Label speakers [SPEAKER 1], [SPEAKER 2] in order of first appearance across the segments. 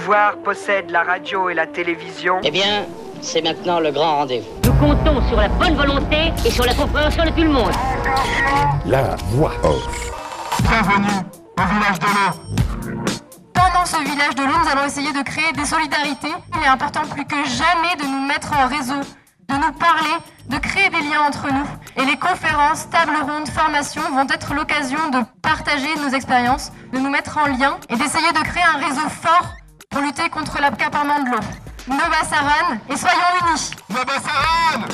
[SPEAKER 1] pouvoir possède la radio et la télévision.
[SPEAKER 2] Eh bien, c'est maintenant le grand rendez-vous.
[SPEAKER 3] Nous comptons sur la bonne volonté et sur la compréhension de tout le monde.
[SPEAKER 4] La voix off.
[SPEAKER 5] Bienvenue au village de l'eau.
[SPEAKER 6] Pendant ce village de l'eau, nous allons essayer de créer des solidarités. Il est important plus que jamais de nous mettre en réseau, de nous parler, de créer des liens entre nous. Et les conférences, tables rondes, formations vont être l'occasion de partager nos expériences, de nous mettre en lien et d'essayer de créer un réseau fort pour lutter contre l'accaparement de l'eau. Nova Saran et soyons unis.
[SPEAKER 5] Nova Saran.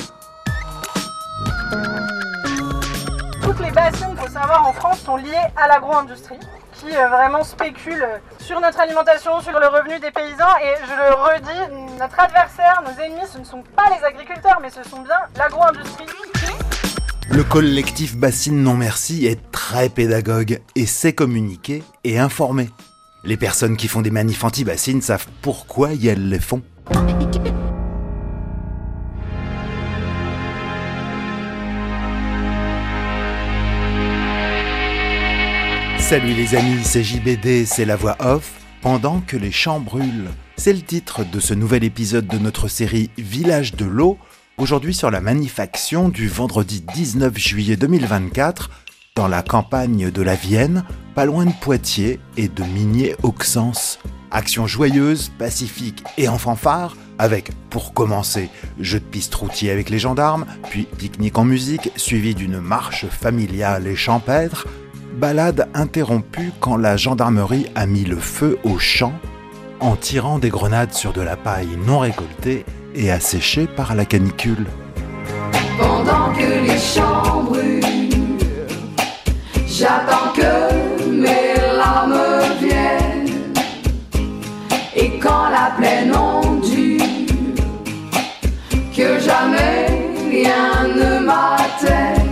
[SPEAKER 7] Toutes les bassines, il faut savoir, en France sont liées à l'agro-industrie qui vraiment spécule sur notre alimentation, sur le revenu des paysans. Et je le redis, notre adversaire, nos ennemis, ce ne sont pas les agriculteurs, mais ce sont bien l'agro-industrie.
[SPEAKER 8] Le collectif Bassine Non Merci est très pédagogue et sait communiquer et informer. Les personnes qui font des manifs anti-bassines savent pourquoi elles les font. Salut les amis, c'est JBD, c'est la voix off, pendant que les champs brûlent. C'est le titre de ce nouvel épisode de notre série Village de l'eau, aujourd'hui sur la manif action du vendredi 19 juillet 2024, dans la campagne de la Vienne, pas loin de Poitiers et de Migné-Auxances. Action joyeuse, pacifique et en fanfare, avec, pour commencer, jeu de piste routier avec les gendarmes, puis pique-nique en musique, suivi d'une marche familiale et champêtre, balade interrompue quand la gendarmerie a mis le feu aux champs en tirant des grenades sur de la paille non récoltée et asséchée par la canicule.
[SPEAKER 9] Pendant que les champs brûlent, j'attends que mes larmes viennent. Et quand la plaine ondule, que jamais rien ne m'atteigne.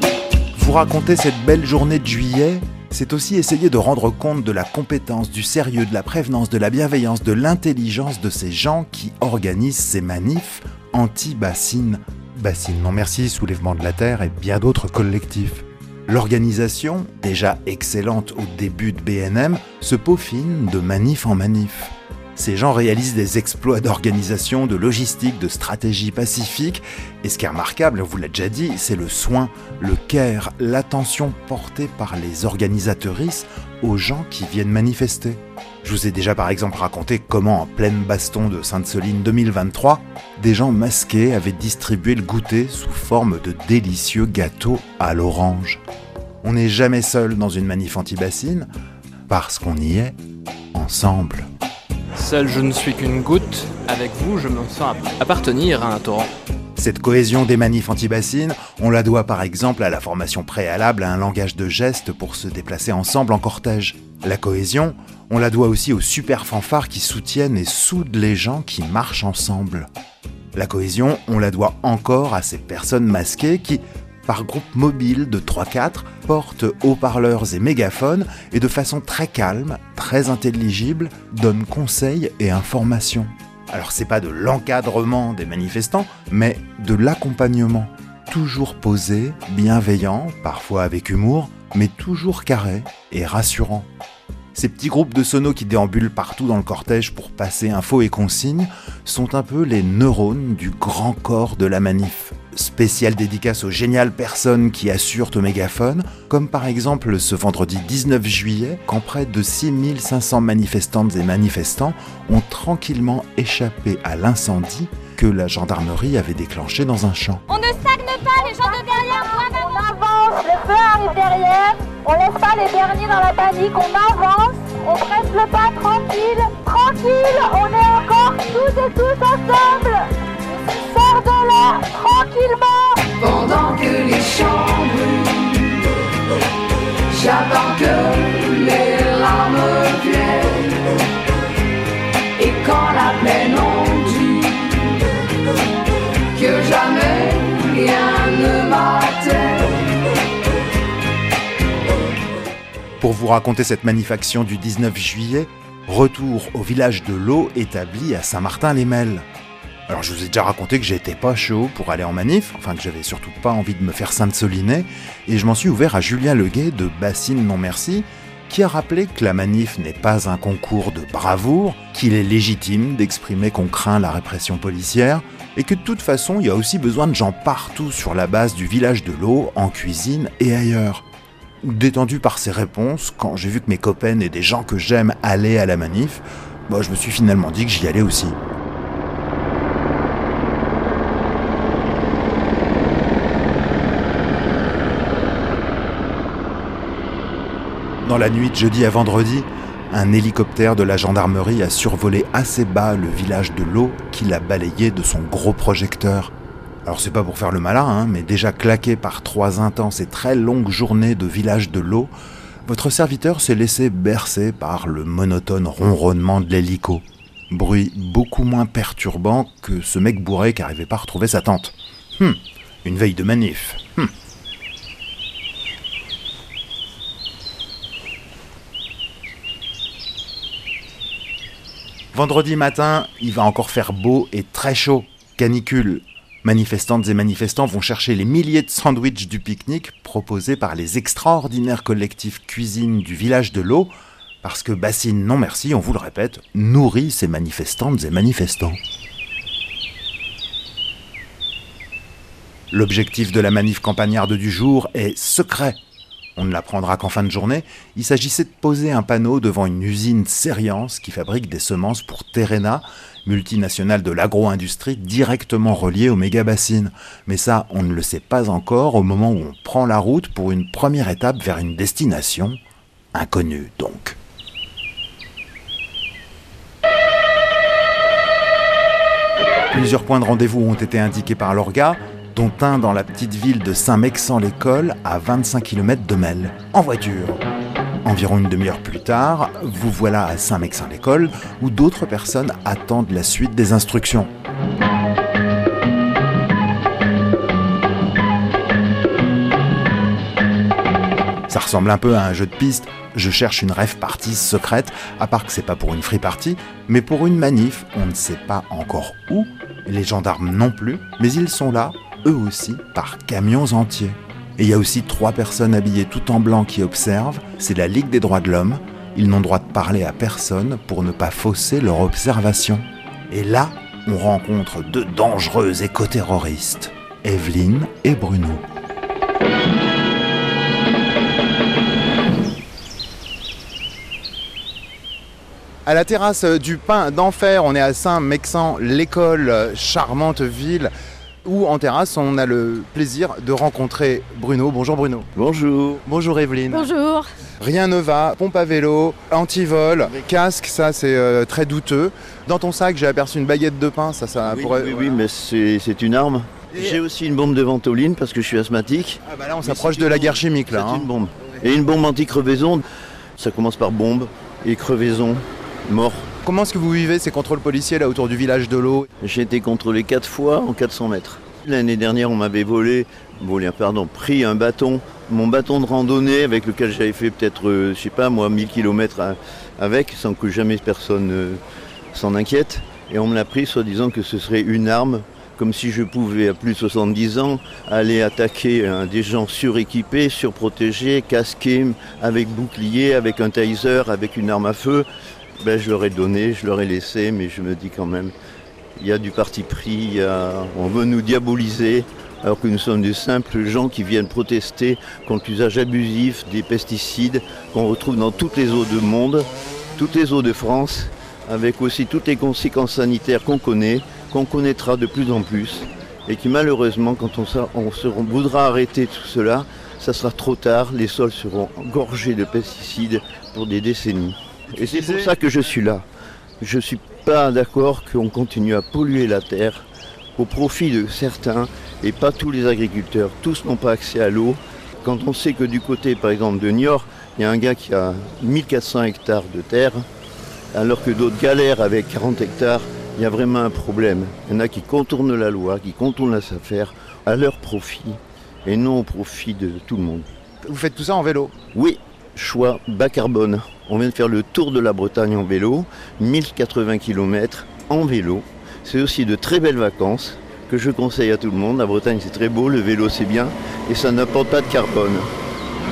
[SPEAKER 8] Vous raconter cette belle journée de juillet, c'est aussi essayer de rendre compte de la compétence, du sérieux, de la prévenance, de la bienveillance, de l'intelligence de ces gens qui organisent ces manifs anti-bassines. Bassine Non Merci, Soulèvement de la Terre et bien d'autres collectifs. L'organisation, déjà excellente au début de BNM, se peaufine de manif en manif. Ces gens réalisent des exploits d'organisation, de logistique, de stratégie pacifique. Et ce qui est remarquable, on vous l'a déjà dit, c'est le soin, le care, l'attention portée par les organisatrices aux gens qui viennent manifester. Je vous ai déjà par exemple raconté comment en pleine baston de Sainte-Soline 2023, des gens masqués avaient distribué le goûter sous forme de délicieux gâteaux à l'orange. On n'est jamais seul dans une manif anti-bassine, parce qu'on y est ensemble.
[SPEAKER 10] Seul je ne suis qu'une goutte, avec vous je me sens appartenir à un torrent.
[SPEAKER 8] Cette cohésion des manifs anti-bassines, on la doit par exemple à la formation préalable à un langage de gestes pour se déplacer ensemble en cortège. La cohésion, on la doit aussi aux super fanfares qui soutiennent et soudent les gens qui marchent ensemble. La cohésion, on la doit encore à ces personnes masquées qui, par groupe mobile de 3-4, portent haut-parleurs et mégaphones et de façon très calme, très intelligible, donnent conseils et informations. Alors c'est pas de l'encadrement des manifestants, mais de l'accompagnement. Toujours posé, bienveillant, parfois avec humour, mais toujours carré et rassurant. Ces petits groupes de sonos qui déambulent partout dans le cortège pour passer infos et consignes sont un peu les neurones du grand corps de la manif. Spéciale dédicace aux géniales personnes qui assurent au mégaphone, comme par exemple ce vendredi 19 juillet, quand près de 6500 manifestantes et manifestants ont tranquillement échappé à l'incendie que la gendarmerie avait déclenché dans un champ.
[SPEAKER 11] On ne stagne pas, les gens de derrière,
[SPEAKER 12] on avance, le feu arrive derrière, on laisse pas les derniers dans la panique, on avance, on presse le pas tranquille, on est encore tous et tous ensemble. Sors de là, tranquillement.
[SPEAKER 9] Pendant que les champs brûlent, j'attends que les larmes viennent. Et quand la plaine ondule, que jamais rien ne m'atteigne.
[SPEAKER 8] Pour vous raconter cette manif action du 19 juillet, retour au village de l'eau établi à Saint-Martin-les-Melles. Alors je vous ai déjà raconté que j'étais pas chaud pour aller en manif, enfin que j'avais surtout pas envie de me faire sainte-soliner, et je m'en suis ouvert à Julien Leguet de Bassine Non Merci, qui a rappelé que la manif n'est pas un concours de bravoure, qu'il est légitime d'exprimer qu'on craint la répression policière, et que de toute façon, il y a aussi besoin de gens partout sur la base du village de l'eau, en cuisine et ailleurs. Détendu par ces réponses, quand j'ai vu que mes copains et des gens que j'aime allaient à la manif, je me suis finalement dit que j'y allais aussi. Dans la nuit de jeudi à vendredi, un hélicoptère de la gendarmerie a survolé assez bas le village de l'eau qu'il a balayé de son gros projecteur. Alors c'est pas pour faire le malin, mais déjà claqué par 3 intenses et très longues journées de village de l'eau, votre serviteur s'est laissé bercer par le monotone ronronnement de l'hélico. Bruit beaucoup moins perturbant que ce mec bourré qui n'arrivait pas à retrouver sa tente. Une veille de manif. Vendredi matin, il va encore faire beau et très chaud. Canicule. Manifestantes et manifestants vont chercher les milliers de sandwichs du pique-nique proposés par les extraordinaires collectifs cuisine du village de l'eau, parce que Bassine non merci, on vous le répète, nourrit ses manifestantes et manifestants. L'objectif de la manif campagnarde du jour est secret. On ne l'apprendra qu'en fin de journée. Il s'agissait de poser un panneau devant une usine Serience qui fabrique des semences pour Terrena, multinationale de l'agro-industrie directement reliée aux méga-bassines. Mais ça, on ne le sait pas encore au moment où on prend la route pour une première étape vers une destination inconnue donc. Plusieurs points de rendez-vous ont été indiqués par l'orga, dont un dans la petite ville de Saint-Mexan-l'École, à 25 km de Melle, en voiture. Environ une demi-heure plus tard, vous voilà à Saint-Mexan-l'École, où d'autres personnes attendent la suite des instructions. Ça ressemble un peu à un jeu de piste. Je cherche une rave party secrète, à part que c'est pas pour une free party, mais pour une manif, on ne sait pas encore où, les gendarmes non plus, mais ils sont là, eux aussi, par camions entiers. Et il y a aussi 3 personnes habillées tout en blanc qui observent, c'est la Ligue des droits de l'homme, ils n'ont droit de parler à personne pour ne pas fausser leur observation. Et là, on rencontre 2 dangereux éco-terroristes, Evelyne et Bruno. À la terrasse du Pain d'Enfer, on est à Saint-Mexan-l'École, charmante ville, où en terrasse on a le plaisir de rencontrer Bruno. Bonjour Bruno.
[SPEAKER 13] Bonjour.
[SPEAKER 8] Bonjour Evelyne.
[SPEAKER 6] Bonjour.
[SPEAKER 8] Rien ne va, pompe à vélo, antivol, casque, ça c'est très douteux. Dans ton sac j'ai aperçu une baguette de pain, ça
[SPEAKER 13] oui,
[SPEAKER 8] pourrait...
[SPEAKER 13] Oui, mais c'est une arme. J'ai aussi une bombe de ventoline parce que je suis asthmatique.
[SPEAKER 8] Ah bah là on s'approche de la guerre chimique là.
[SPEAKER 13] C'est une bombe. Et une bombe anti-crevaison, ça commence par bombe et crevaison. Mort.
[SPEAKER 8] Comment est-ce que vous vivez ces contrôles policiers là autour du village de l'eau?
[SPEAKER 13] J'ai été contrôlé 4 fois en 400 mètres. L'année dernière, on m'avait pris un bâton, mon bâton de randonnée avec lequel j'avais fait peut-être, 1000 km avec, sans que jamais personne s'en inquiète. Et on me l'a pris soi-disant que ce serait une arme, comme si je pouvais, à plus de 70 ans, aller attaquer des gens suréquipés, surprotégés, casqués, avec bouclier, avec un taser, avec une arme à feu. Je leur ai donné, je leur ai laissé, mais je me dis quand même, il y a du parti pris, on veut nous diaboliser, alors que nous sommes de simples gens qui viennent protester contre l'usage abusif des pesticides qu'on retrouve dans toutes les eaux du monde, toutes les eaux de France, avec aussi toutes les conséquences sanitaires qu'on connaît, qu'on connaîtra de plus en plus, et qui malheureusement, quand on voudra arrêter tout cela, ça sera trop tard, les sols seront gorgés de pesticides pour des décennies. Et c'est pour ça que je suis là. Je ne suis pas d'accord qu'on continue à polluer la terre au profit de certains et pas tous les agriculteurs. Tous n'ont pas accès à l'eau. Quand on sait que du côté, par exemple, de Niort, il y a un gars qui a 1400 hectares de terre, alors que d'autres galèrent avec 40 hectares, il y a vraiment un problème. Il y en a qui contournent la loi, qui contournent la SAFER à leur profit et non au profit de tout le monde.
[SPEAKER 8] Vous faites tout ça en vélo?
[SPEAKER 13] Oui. Choix bas carbone. On vient de faire le tour de la Bretagne en vélo, 1080 km en vélo. C'est aussi de très belles vacances que je conseille à tout le monde. La Bretagne c'est très beau, le vélo c'est bien et ça n'apporte pas de carbone.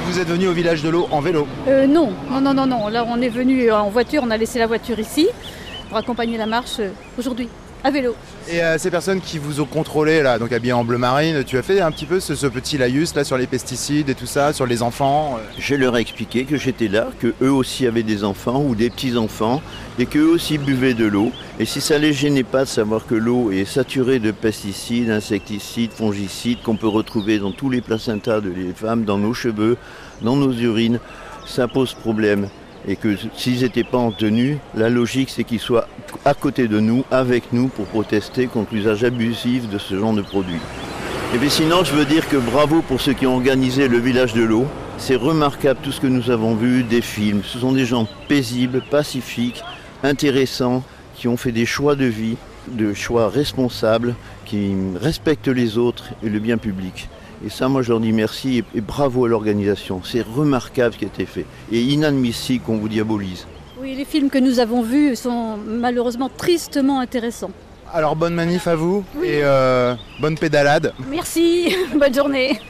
[SPEAKER 8] vous êtes venu au village de l'eau en vélo?
[SPEAKER 14] Non. Là, on est venu en voiture, on a laissé la voiture ici pour accompagner la marche aujourd'hui, à vélo.
[SPEAKER 8] Et ces personnes qui vous ont contrôlé, là, donc habillées en bleu marine, tu as fait un petit peu ce petit laïus là sur les pesticides et tout ça, sur les enfants?
[SPEAKER 13] Je leur ai expliqué que j'étais là, qu'eux aussi avaient des enfants ou des petits-enfants et qu'eux aussi buvaient de l'eau. Et si ça les gênait pas de savoir que l'eau est saturée de pesticides, insecticides, fongicides qu'on peut retrouver dans tous les placentas des femmes, dans nos cheveux, dans nos urines, ça pose problème. Et que s'ils n'étaient pas en tenue, la logique c'est qu'ils soient à côté de nous, avec nous, pour protester contre l'usage abusif de ce genre de produits. Et bien sinon, je veux dire que bravo pour ceux qui ont organisé le village de l'eau. C'est remarquable tout ce que nous avons vu, des films. Ce sont des gens paisibles, pacifiques, intéressants, qui ont fait des choix de vie, des choix responsables, qui respectent les autres et le bien public. Et ça, moi, je leur dis merci et bravo à l'organisation. C'est remarquable ce qui a été fait. Et inadmissible qu'on vous diabolise.
[SPEAKER 14] Oui, les films que nous avons vus sont malheureusement tristement intéressants.
[SPEAKER 8] Alors, bonne manif à vous et bonne pédalade.
[SPEAKER 14] Merci, bonne journée.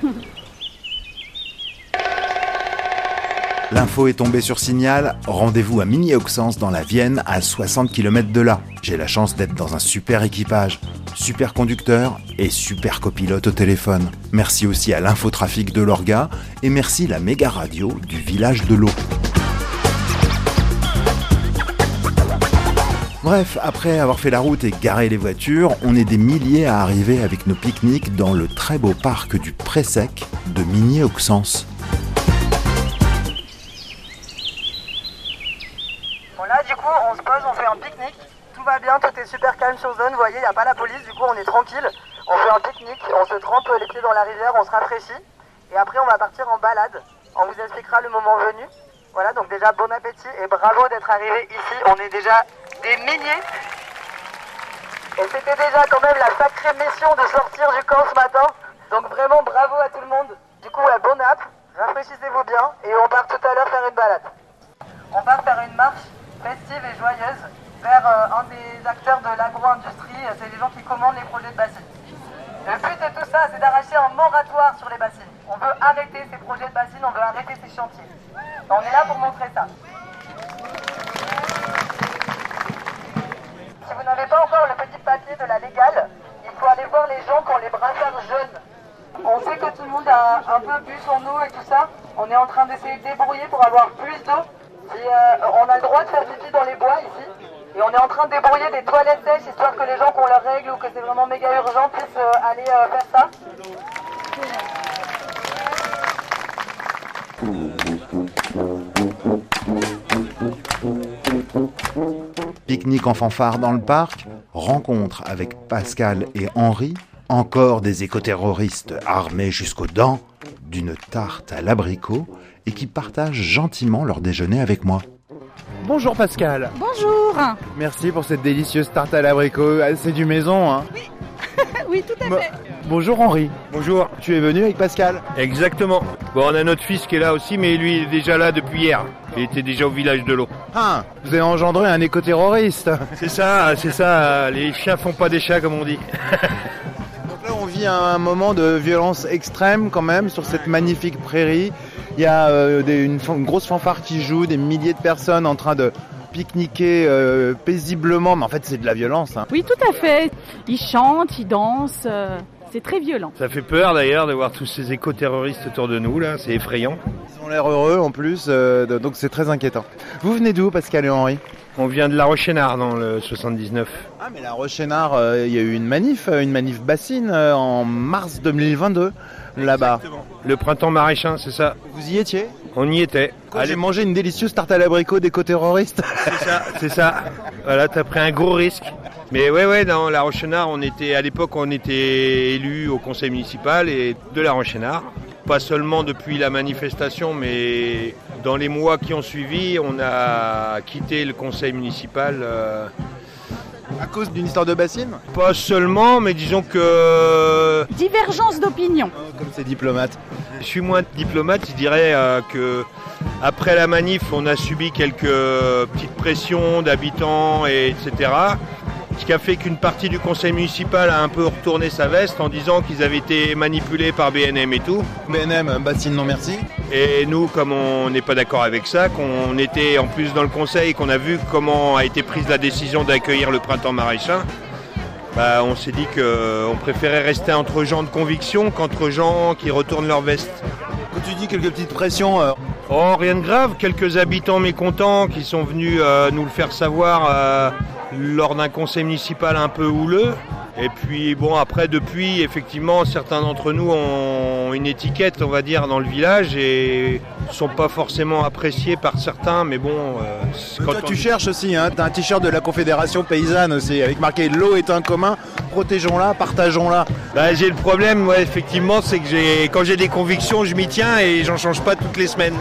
[SPEAKER 8] L'info est tombée sur Signal, rendez-vous à Migné-Auxances dans la Vienne, à 60 km de là. J'ai la chance d'être dans un super équipage, super conducteur et super copilote au téléphone. Merci aussi à l'infotrafic de l'Orga et merci la méga radio du village de l'eau. Bref, après avoir fait la route et garé les voitures, on est des milliers à arriver avec nos pique-niques dans le très beau parc du Pré-Sec de Migné-Auxances.
[SPEAKER 1] Là, du coup, on se pose, on fait un pique-nique. Tout va bien, tout est super calme sur zone. Vous voyez, il n'y a pas la police, du coup, on est tranquille. On fait un pique-nique, on se trempe les pieds dans la rivière, on se rafraîchit. Et après, on va partir en balade. On vous expliquera le moment venu. Voilà, donc déjà, bon appétit et bravo d'être arrivé ici. On est déjà des milliers. Et c'était déjà quand même la sacrée mission de sortir du camp ce matin. Donc vraiment, bravo à tout le monde. Du coup, ouais, bon app, rafraîchissez-vous bien. Et on part tout à l'heure faire une balade. On part faire une marche festive et joyeuse vers un des acteurs de l'agro-industrie, c'est les gens qui commandent les projets de bassines. Le but de tout ça, c'est d'arracher un moratoire sur les bassines. On veut arrêter ces projets de bassines, on veut arrêter ces chantiers. On est là pour montrer ça. Si vous n'avez pas encore le petit papier de la légale, il faut aller voir les gens qui ont les brassards jaunes. On sait que tout le monde a un peu bu son eau et tout ça. On est en train d'essayer de débrouiller pour avoir plus d'eau. On a le droit de faire pipi dans les bois ici. Et on est en train de débrouiller des toilettes sèches histoire que les gens qui ont leurs règles ou que c'est vraiment méga urgent puissent aller faire ça.
[SPEAKER 8] Pique-nique en fanfare dans le parc, rencontre avec Pascal et Henri, encore des écoterroristes armés jusqu'aux dents, d'une tarte à l'abricot et qui partagent gentiment leur déjeuner avec moi.
[SPEAKER 15] Bonjour Pascal.
[SPEAKER 14] Bonjour.
[SPEAKER 15] Merci pour cette délicieuse tarte à l'abricot. C'est du maison, hein?
[SPEAKER 14] Oui. Oui, tout à fait.
[SPEAKER 15] Bonjour Henri.
[SPEAKER 16] Bonjour.
[SPEAKER 15] Tu es venu avec Pascal?
[SPEAKER 16] Exactement. Bon, on a notre fils qui est là aussi, mais lui il est déjà là depuis hier. Il était déjà au village de l'eau.
[SPEAKER 15] Ah, vous avez engendré un écoterroriste.
[SPEAKER 16] C'est ça. Les chiens font pas des chats, comme on dit.
[SPEAKER 15] Donc là, on vit un moment de violence extrême quand même sur cette magnifique prairie. Il y a une grosse fanfare qui joue, des milliers de personnes en train de pique-niquer paisiblement, mais en fait c'est de la violence. Hein.
[SPEAKER 14] Oui, tout à fait. Ils chantent, ils dansent, c'est très violent.
[SPEAKER 16] Ça fait peur d'ailleurs de voir tous ces éco-terroristes autour de nous, là, c'est effrayant.
[SPEAKER 15] Ils ont l'air heureux en plus, donc c'est très inquiétant. Vous venez d'où, Pascal et Henri?
[SPEAKER 16] On vient de La Roche-Sénart dans le 79.
[SPEAKER 15] Ah, mais La Roche-Sénart, il y a eu une manif bassine en mars 2022 là-bas.
[SPEAKER 16] Exactement. Le printemps maraîchin, c'est ça.
[SPEAKER 15] Vous y étiez?
[SPEAKER 16] On y était.
[SPEAKER 15] J'ai mangé une délicieuse tarte à l'abricot d'éco-terroristes.
[SPEAKER 16] C'est ça. Voilà, t'as pris un gros risque. Mais ouais, dans La Roche-Sénart, à l'époque, on était élus au conseil municipal et de La Roche-Sénart. Pas seulement depuis la manifestation, mais dans les mois qui ont suivi, on a quitté le conseil municipal.
[SPEAKER 15] À cause d'une histoire de bassine?
[SPEAKER 16] Pas seulement, mais disons que...
[SPEAKER 14] Divergence d'opinion.
[SPEAKER 15] Oh, comme c'est diplomate.
[SPEAKER 16] Je suis moins diplomate, je dirais que après la manif, on a subi quelques petites pressions d'habitants, etc. Ce qui a fait qu'une partie du conseil municipal a un peu retourné sa veste en disant qu'ils avaient été manipulés par BNM et tout.
[SPEAKER 15] BNM, bassine non merci.
[SPEAKER 16] Et nous, comme on n'est pas d'accord avec ça, qu'on était en plus dans le conseil, qu'on a vu comment a été prise la décision d'accueillir le printemps maraîcher, on s'est dit qu'on préférait rester entre gens de conviction qu'entre gens qui retournent leur veste.
[SPEAKER 15] Quand tu dis quelques petites pressions...
[SPEAKER 16] Oh, rien de grave, quelques habitants mécontents qui sont venus nous le faire savoir lors d'un conseil municipal un peu houleux. Et puis bon, après depuis, effectivement, certains d'entre nous ont une étiquette, on va dire, dans le village et ne sont pas forcément appréciés par certains, mais bon...
[SPEAKER 15] quand tu cherches aussi, hein, tu as un t-shirt de la Confédération Paysanne aussi, avec marqué « L'eau est un commun, protégeons-la, partageons-la ».
[SPEAKER 16] J'ai le problème, ouais, effectivement, c'est que quand j'ai des convictions, je m'y tiens et j'en change pas toutes les semaines.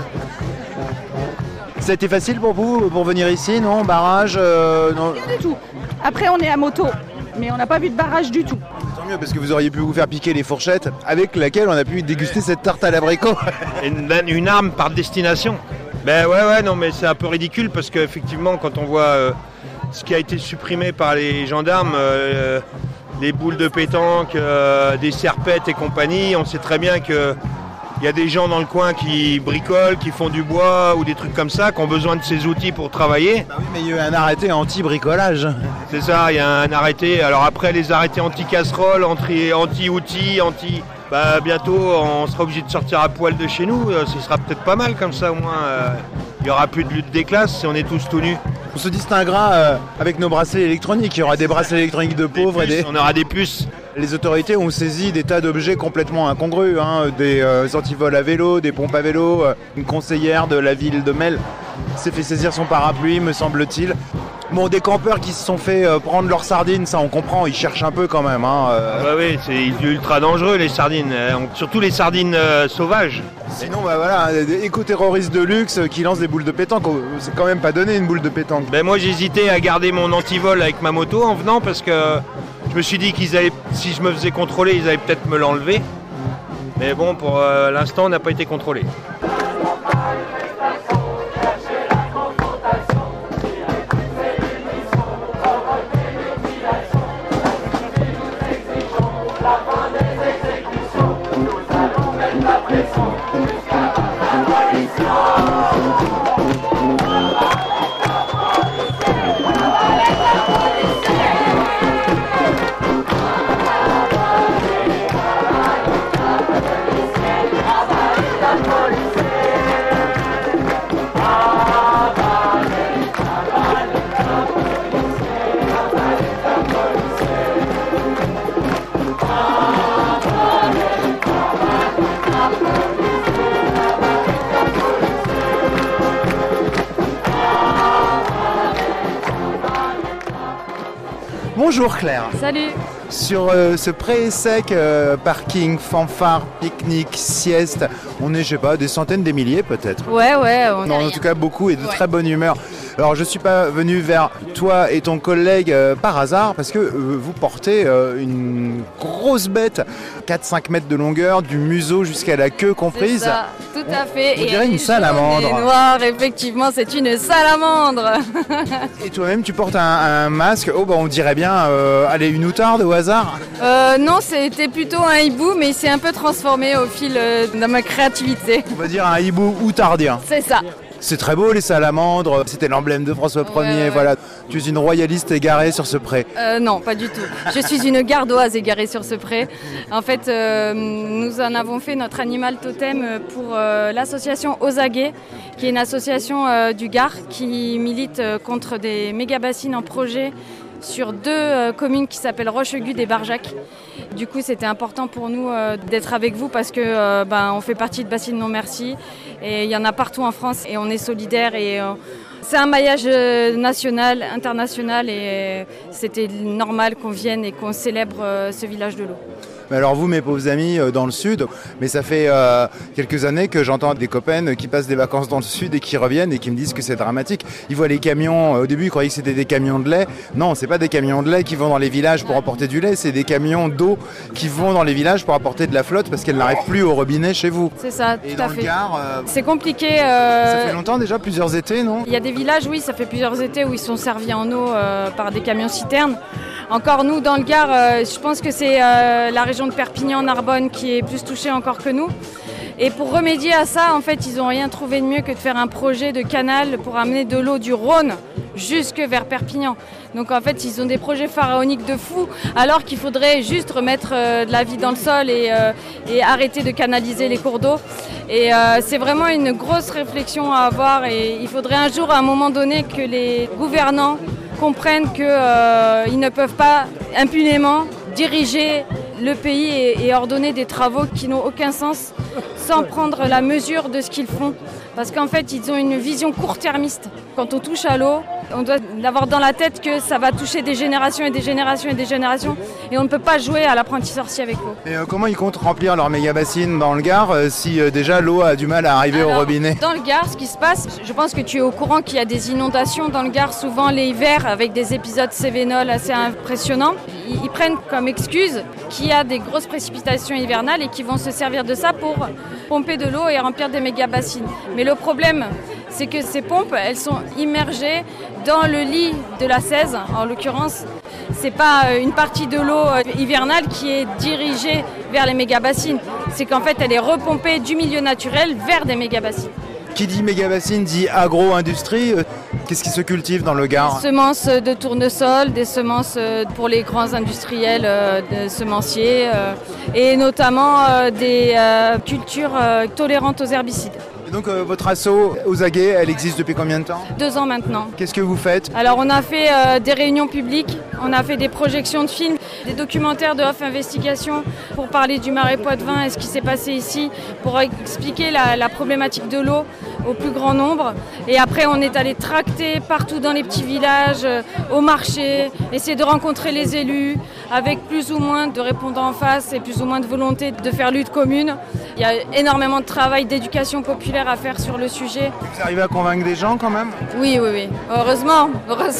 [SPEAKER 15] Ça a été facile pour vous, pour venir ici, non? Barrage non.
[SPEAKER 17] Rien du tout. Après, on est à moto, mais on n'a pas vu de barrage du tout.
[SPEAKER 15] Tant mieux, parce que vous auriez pu vous faire piquer les fourchettes avec laquelle on a pu déguster cette tarte à l'abricot.
[SPEAKER 16] Une arme par destination. Ouais, non, mais c'est un peu ridicule parce qu'effectivement, quand on voit ce qui a été supprimé par les gendarmes, des boules de pétanque, des serpettes et compagnie, on sait très bien que il y a des gens dans le coin qui bricolent, qui font du bois ou des trucs comme ça, qui ont besoin de ces outils pour travailler.
[SPEAKER 15] Bah oui, mais il y a eu un arrêté anti-bricolage.
[SPEAKER 16] C'est ça, il y a un arrêté. Alors après, les arrêtés anti-casseroles, anti-outils, bientôt, on sera obligé de sortir à poil de chez nous. Ce sera peut-être pas mal comme ça, au moins. Il n'y aura plus de lutte des classes si on est tous tout nus.
[SPEAKER 15] On se distinguera avec nos bracelets électroniques. Il y aura des bracelets électroniques de pauvres.
[SPEAKER 16] On aura des puces.
[SPEAKER 15] Les autorités ont saisi des tas d'objets complètement incongrus, des antivols à vélo, des pompes à vélo. Une conseillère de la ville de Mel s'est fait saisir son parapluie, me semble-t-il. Bon, des campeurs qui se sont fait prendre leurs sardines, ça on comprend, ils cherchent un peu quand même.
[SPEAKER 16] Oui, c'est ultra dangereux les sardines, surtout les sardines sauvages.
[SPEAKER 15] Sinon, des éco-terroristes de luxe qui lancent des boules de pétanque, c'est quand même pas donné une boule de pétanque.
[SPEAKER 16] Moi j'hésitais à garder mon antivol avec ma moto en venant parce que je me suis dit si je me faisais contrôler, ils allaient peut-être me l'enlever. Mais bon, pour l'instant, on n'a pas été contrôlé.
[SPEAKER 15] Bonjour Claire.
[SPEAKER 14] Salut.
[SPEAKER 15] Sur ce pré sec, parking, fanfare, pique-nique, sieste, on est, je sais pas, des centaines, des milliers peut-être.
[SPEAKER 14] Ouais.
[SPEAKER 15] En tout cas, beaucoup et de très bonne humeur. Alors, je suis pas venu vers toi et ton collègue par hasard, parce que vous portez une grosse bête, 4-5 mètres de longueur, du museau jusqu'à la queue comprise.
[SPEAKER 14] C'est ça, tout à fait.
[SPEAKER 15] On dirait une salamandre.
[SPEAKER 14] Et noir, effectivement, c'est une salamandre.
[SPEAKER 15] Et toi-même, tu portes un masque. On dirait bien, une outarde au hasard.
[SPEAKER 14] Non, c'était plutôt un hibou, mais il s'est un peu transformé au fil de ma créativité.
[SPEAKER 15] On va dire un hibou outardien.
[SPEAKER 14] C'est ça.
[SPEAKER 15] C'est très beau les salamandres, c'était l'emblème de François Ier, voilà. Tu es une royaliste égarée sur ce pré.
[SPEAKER 14] Non, pas du tout. Je suis une gardoise égarée sur ce pré. En fait, nous en avons fait notre animal totem pour l'association Aux Aguets, qui est une association du Gard qui milite contre des méga-bassines en projet sur 2 communes qui s'appellent Rochegude et Barjac. Du coup, c'était important pour nous d'être avec vous parce que on fait partie de Bassines Non Merci et il y en a partout en France et on est solidaires et c'est un maillage national, international et c'était normal qu'on vienne et qu'on célèbre ce village de l'eau.
[SPEAKER 15] Mais alors vous, mes pauvres amis, dans le sud, mais ça fait quelques années que j'entends des copains qui passent des vacances dans le sud et qui reviennent et qui me disent que c'est dramatique. Ils voient les camions, au début ils croyaient que c'était des camions de lait. Non, c'est pas des camions de lait qui vont dans les villages pour apporter du lait, c'est des camions d'eau qui vont dans les villages pour apporter de la flotte parce qu'elle n'arrive plus au robinet chez vous.
[SPEAKER 14] C'est ça,
[SPEAKER 15] et
[SPEAKER 14] tout à
[SPEAKER 15] dans
[SPEAKER 14] fait.
[SPEAKER 15] Le Gard,
[SPEAKER 14] c'est compliqué.
[SPEAKER 15] Ça fait longtemps déjà, plusieurs étés, non?
[SPEAKER 14] Il y a des villages, oui, ça fait plusieurs étés où ils sont servis en eau par des camions citernes. Encore nous, dans le Gard, je pense que c'est la région de Perpignan-Narbonne qui est plus touchée encore que nous. Et pour remédier à ça, en fait, ils n'ont rien trouvé de mieux que de faire un projet de canal pour amener de l'eau du Rhône jusque vers Perpignan. Donc en fait, ils ont des projets pharaoniques de fou, alors qu'il faudrait juste remettre de la vie dans le sol et arrêter de canaliser les cours d'eau. Et c'est vraiment une grosse réflexion à avoir et il faudrait un jour, à un moment donné, que les gouvernants comprennent qu'ils ne peuvent pas impunément diriger le pays et ordonner des travaux qui n'ont aucun sens sans prendre la mesure de ce qu'ils font. Parce qu'en fait, ils ont une vision court-termiste. Quand on touche à l'eau, on doit avoir dans la tête que ça va toucher des générations et des générations et des générations. Et on ne peut pas jouer à l'apprenti sorcier avec l'eau.
[SPEAKER 15] Et comment ils comptent remplir leur méga bassine dans le Gard si déjà l'eau a du mal à arriver au robinet?
[SPEAKER 14] Dans le Gard, ce qui se passe, je pense que tu es au courant qu'il y a des inondations dans le Gard, souvent l'hiver, avec des épisodes cévénols assez impressionnants. Ils prennent comme excuse qu'il y a des grosses précipitations hivernales et qu'ils vont se servir de ça pour pomper de l'eau et remplir des méga bassines. Mais le problème, c'est que ces pompes, elles sont immergées dans le lit de la 16, en l'occurrence. C'est pas une partie de l'eau hivernale qui est dirigée vers les méga bassines. C'est qu'en fait, elle est repompée du milieu naturel vers des méga bassines.
[SPEAKER 15] Qui dit méga bassine dit agro-industrie. Qu'est-ce qui se cultive dans le Gard?
[SPEAKER 14] Des semences de tournesol, des semences pour les grands industriels semenciers et notamment des cultures tolérantes aux herbicides.
[SPEAKER 15] Et donc votre asso aux aguets, elle existe depuis combien de temps?
[SPEAKER 14] 2 ans maintenant.
[SPEAKER 15] Qu'est-ce que vous faites?
[SPEAKER 14] Alors on a fait des réunions publiques, on a fait des projections de films, des documentaires de off investigation pour parler du Marais Poitevin et ce qui s'est passé ici, pour expliquer la problématique de l'eau au plus grand nombre. Et après on est allé tracter partout dans les petits villages, au marché, essayer de rencontrer les élus avec plus ou moins de répondants en face et plus ou moins de volonté de faire lutte commune. Il y a énormément de travail d'éducation populaire à faire sur le sujet.
[SPEAKER 15] Vous arrivez à convaincre des gens quand même?
[SPEAKER 14] Oui. Heureusement.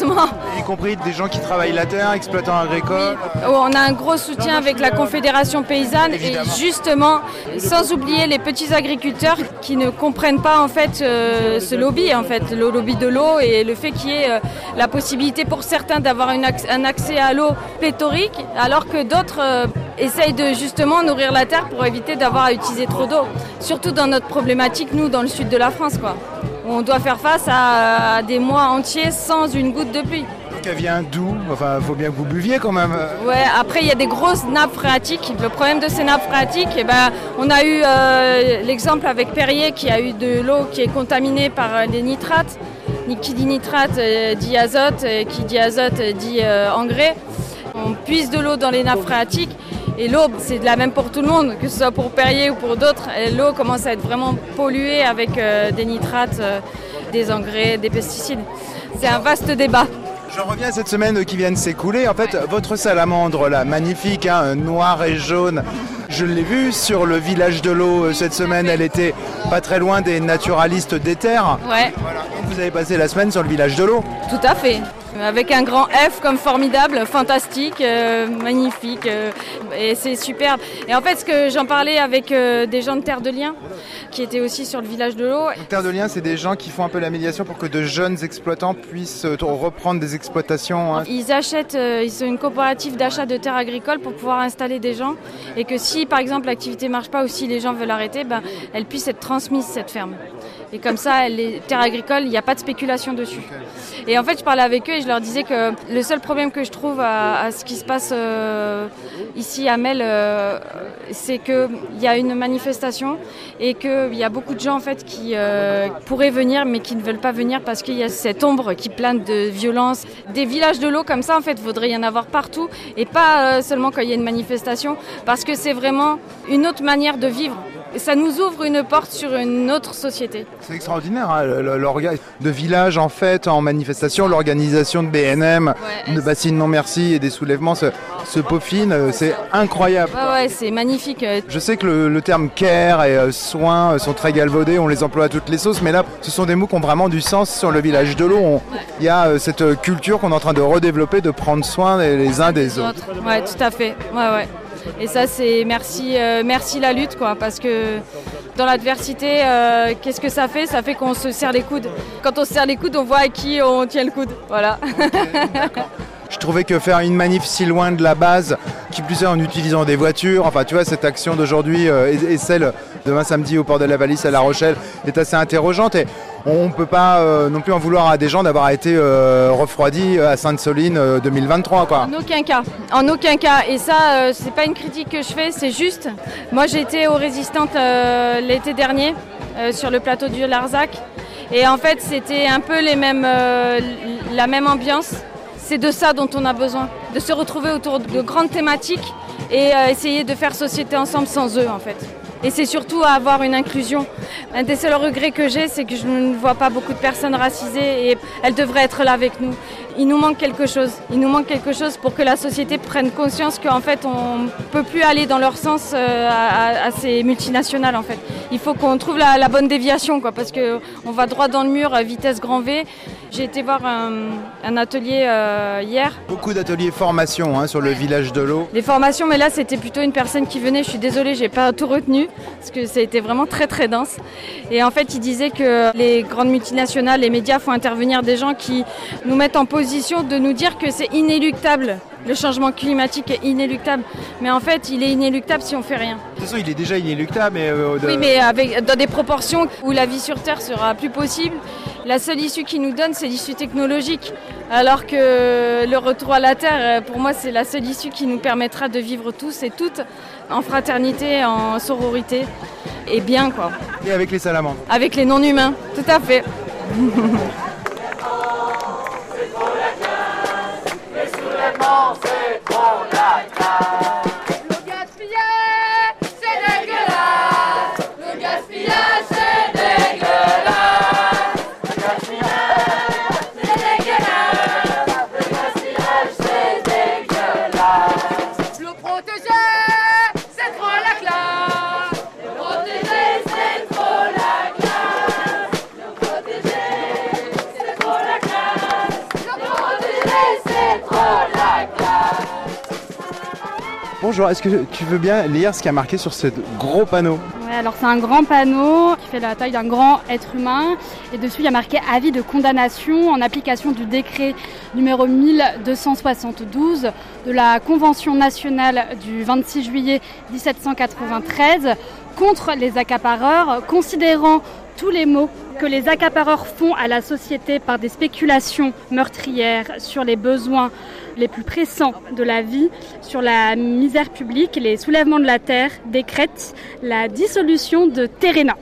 [SPEAKER 15] Y compris des gens qui travaillent la terre, exploitants agricoles.
[SPEAKER 14] Oui. On a un gros soutien avec la Confédération paysanne. Évidemment. Et justement, sans oublier les petits agriculteurs qui ne comprennent pas en fait ce lobby, le lobby de l'eau et le fait qu'il y ait la possibilité pour certains d'avoir un accès à l'eau pléthorique, alors que d'autres essayent de justement nourrir la terre pour éviter d'avoir à utiliser trop d'eau. Surtout dans notre problématique, nous, dans le sud de la France, quoi. On doit faire face à des mois entiers sans une goutte de pluie.
[SPEAKER 15] Donc elle vient d'où? Enfin, il faut bien que vous buviez quand même.
[SPEAKER 14] Ouais, après il y a des grosses nappes phréatiques. Le problème de ces nappes phréatiques, on a eu l'exemple avec Perrier qui a eu de l'eau qui est contaminée par des nitrates. Qui dit nitrate dit azote, qui dit azote dit engrais. On puise de l'eau dans les nappes phréatiques. Et l'eau, c'est de la même pour tout le monde, que ce soit pour Perrier ou pour d'autres. L'eau commence à être vraiment polluée avec des nitrates, des engrais, des pesticides. C'est un vaste débat.
[SPEAKER 15] Je reviens à cette semaine qui vient de s'écouler. En fait, votre salamandre, là, magnifique, noir et jaune, je l'ai vue sur le village de l'eau cette semaine. Elle était pas très loin des naturalistes des terres.
[SPEAKER 14] Ouais.
[SPEAKER 15] Voilà. Donc vous avez passé la semaine sur le village de l'eau.
[SPEAKER 14] Tout à fait. Avec un grand F comme formidable, fantastique, magnifique, et c'est superbe. Et en fait, ce que j'en parlais avec des gens de Terre de Liens, qui étaient aussi sur le village de l'eau.
[SPEAKER 15] Terre de Liens, c'est des gens qui font un peu la médiation pour que de jeunes exploitants puissent reprendre des exploitations. Hein.
[SPEAKER 14] Ils achètent, ils ont une coopérative d'achat de terres agricoles pour pouvoir installer des gens, et que si, par exemple, l'activité ne marche pas ou si les gens veulent arrêter, elle puisse être transmise, cette ferme. Et comme ça, les terres agricoles, il n'y a pas de spéculation dessus. Et en fait, je parlais avec eux et je leur disais que le seul problème que je trouve à ce qui se passe ici à Mel, c'est qu'il y a une manifestation et qu'il y a beaucoup de gens en fait qui pourraient venir mais qui ne veulent pas venir parce qu'il y a cette ombre qui plane de violence. Des villages de l'eau comme ça, en fait, il faudrait y en avoir partout et pas seulement quand il y a une manifestation, parce que c'est vraiment une autre manière de vivre. Et ça nous ouvre une porte sur une autre société.
[SPEAKER 15] C'est extraordinaire, hein, de village en fait, en manifestation, l'organisation de BNM, de Bassine Non Merci et des soulèvements se peaufine, c'est incroyable.
[SPEAKER 14] Ouais, c'est magnifique.
[SPEAKER 15] Je sais que le terme care et soins sont très galvaudés, on les emploie à toutes les sauces, mais là, ce sont des mots qui ont vraiment du sens sur le village de l'eau. Il y a cette culture qu'on est en train de redévelopper, de prendre soin les uns des autres.
[SPEAKER 14] Ouais, tout à fait. Ouais. Et ça, c'est merci la lutte, quoi, parce que dans l'adversité, qu'est-ce que ça fait ? Ça fait qu'on se serre les coudes. Quand on se serre les coudes, on voit à qui on tient le coude. Voilà.
[SPEAKER 15] Je trouvais que faire une manif si loin de la base, qui plus est en utilisant des voitures, enfin tu vois, cette action d'aujourd'hui et celle demain samedi au port de la Valise à La Rochelle est assez interrogeante et on ne peut pas non plus en vouloir à des gens d'avoir été refroidis à Sainte-Soline 2023, quoi.
[SPEAKER 14] En aucun cas. Et ça, c'est pas une critique que je fais, c'est juste. Moi, j'ai été aux Résistantes l'été dernier sur le plateau du Larzac et en fait, c'était un peu la même ambiance. C'est de ça dont on a besoin, de se retrouver autour de grandes thématiques et essayer de faire société ensemble sans eux en fait. Et c'est surtout avoir une inclusion. Un des seuls regrets que j'ai, c'est que je ne vois pas beaucoup de personnes racisées et elles devraient être là avec nous. Il nous manque quelque chose. Il nous manque quelque chose pour que la société prenne conscience qu'en fait on ne peut plus aller dans leur sens à ces multinationales en fait. Il faut qu'on trouve la bonne déviation quoi, parce qu'on va droit dans le mur à vitesse grand V. J'ai été voir un atelier hier.
[SPEAKER 15] Beaucoup d'ateliers formation sur le village de l'eau.
[SPEAKER 14] Des formations, mais là c'était plutôt une personne qui venait. Je suis désolée, j'ai pas tout retenu parce que ça a été vraiment très très dense. Et en fait, il disait que les grandes multinationales, les médias font intervenir des gens qui nous mettent en position de nous dire que c'est inéluctable. Le changement climatique est inéluctable. Mais en fait, il est inéluctable si on fait rien.
[SPEAKER 15] De toute façon, il est déjà inéluctable.
[SPEAKER 14] Oui, mais dans des proportions où la vie sur Terre sera plus possible. La seule issue qu'ils nous donnent, c'est l'issue technologique. Alors que le retour à la Terre, pour moi, c'est la seule issue qui nous permettra de vivre tous et toutes en fraternité, en sororité. Et bien, quoi.
[SPEAKER 15] Et avec les salamandres.
[SPEAKER 14] Avec les non-humains, tout à fait.
[SPEAKER 9] C'est trop la classe. Le gaspillage, c'est dégueulasse. Le gaspillage, c'est dégueulasse. Le gaspillage, c'est dégueulasse. Le gaspillage, c'est dégueulasse. Le protéger, c'est trop la classe. Le protéger, c'est trop la classe. Le protéger, c'est trop la classe. Le protéger, c'est trop la classe.
[SPEAKER 15] Bonjour, est-ce que tu veux bien lire ce qui a marqué sur ce gros panneau ?
[SPEAKER 18] Ouais, alors c'est un grand panneau qui fait la taille d'un grand être humain et dessus il y a marqué avis de condamnation en application du décret numéro 1272 de la Convention nationale du 26 juillet 1793 contre les accapareurs, considérant tous les maux que les accapareurs font à la société par des spéculations meurtrières sur les besoins les plus pressants de la vie, sur la misère publique, les soulèvements de la terre, décrètent la dissolution de Terrena.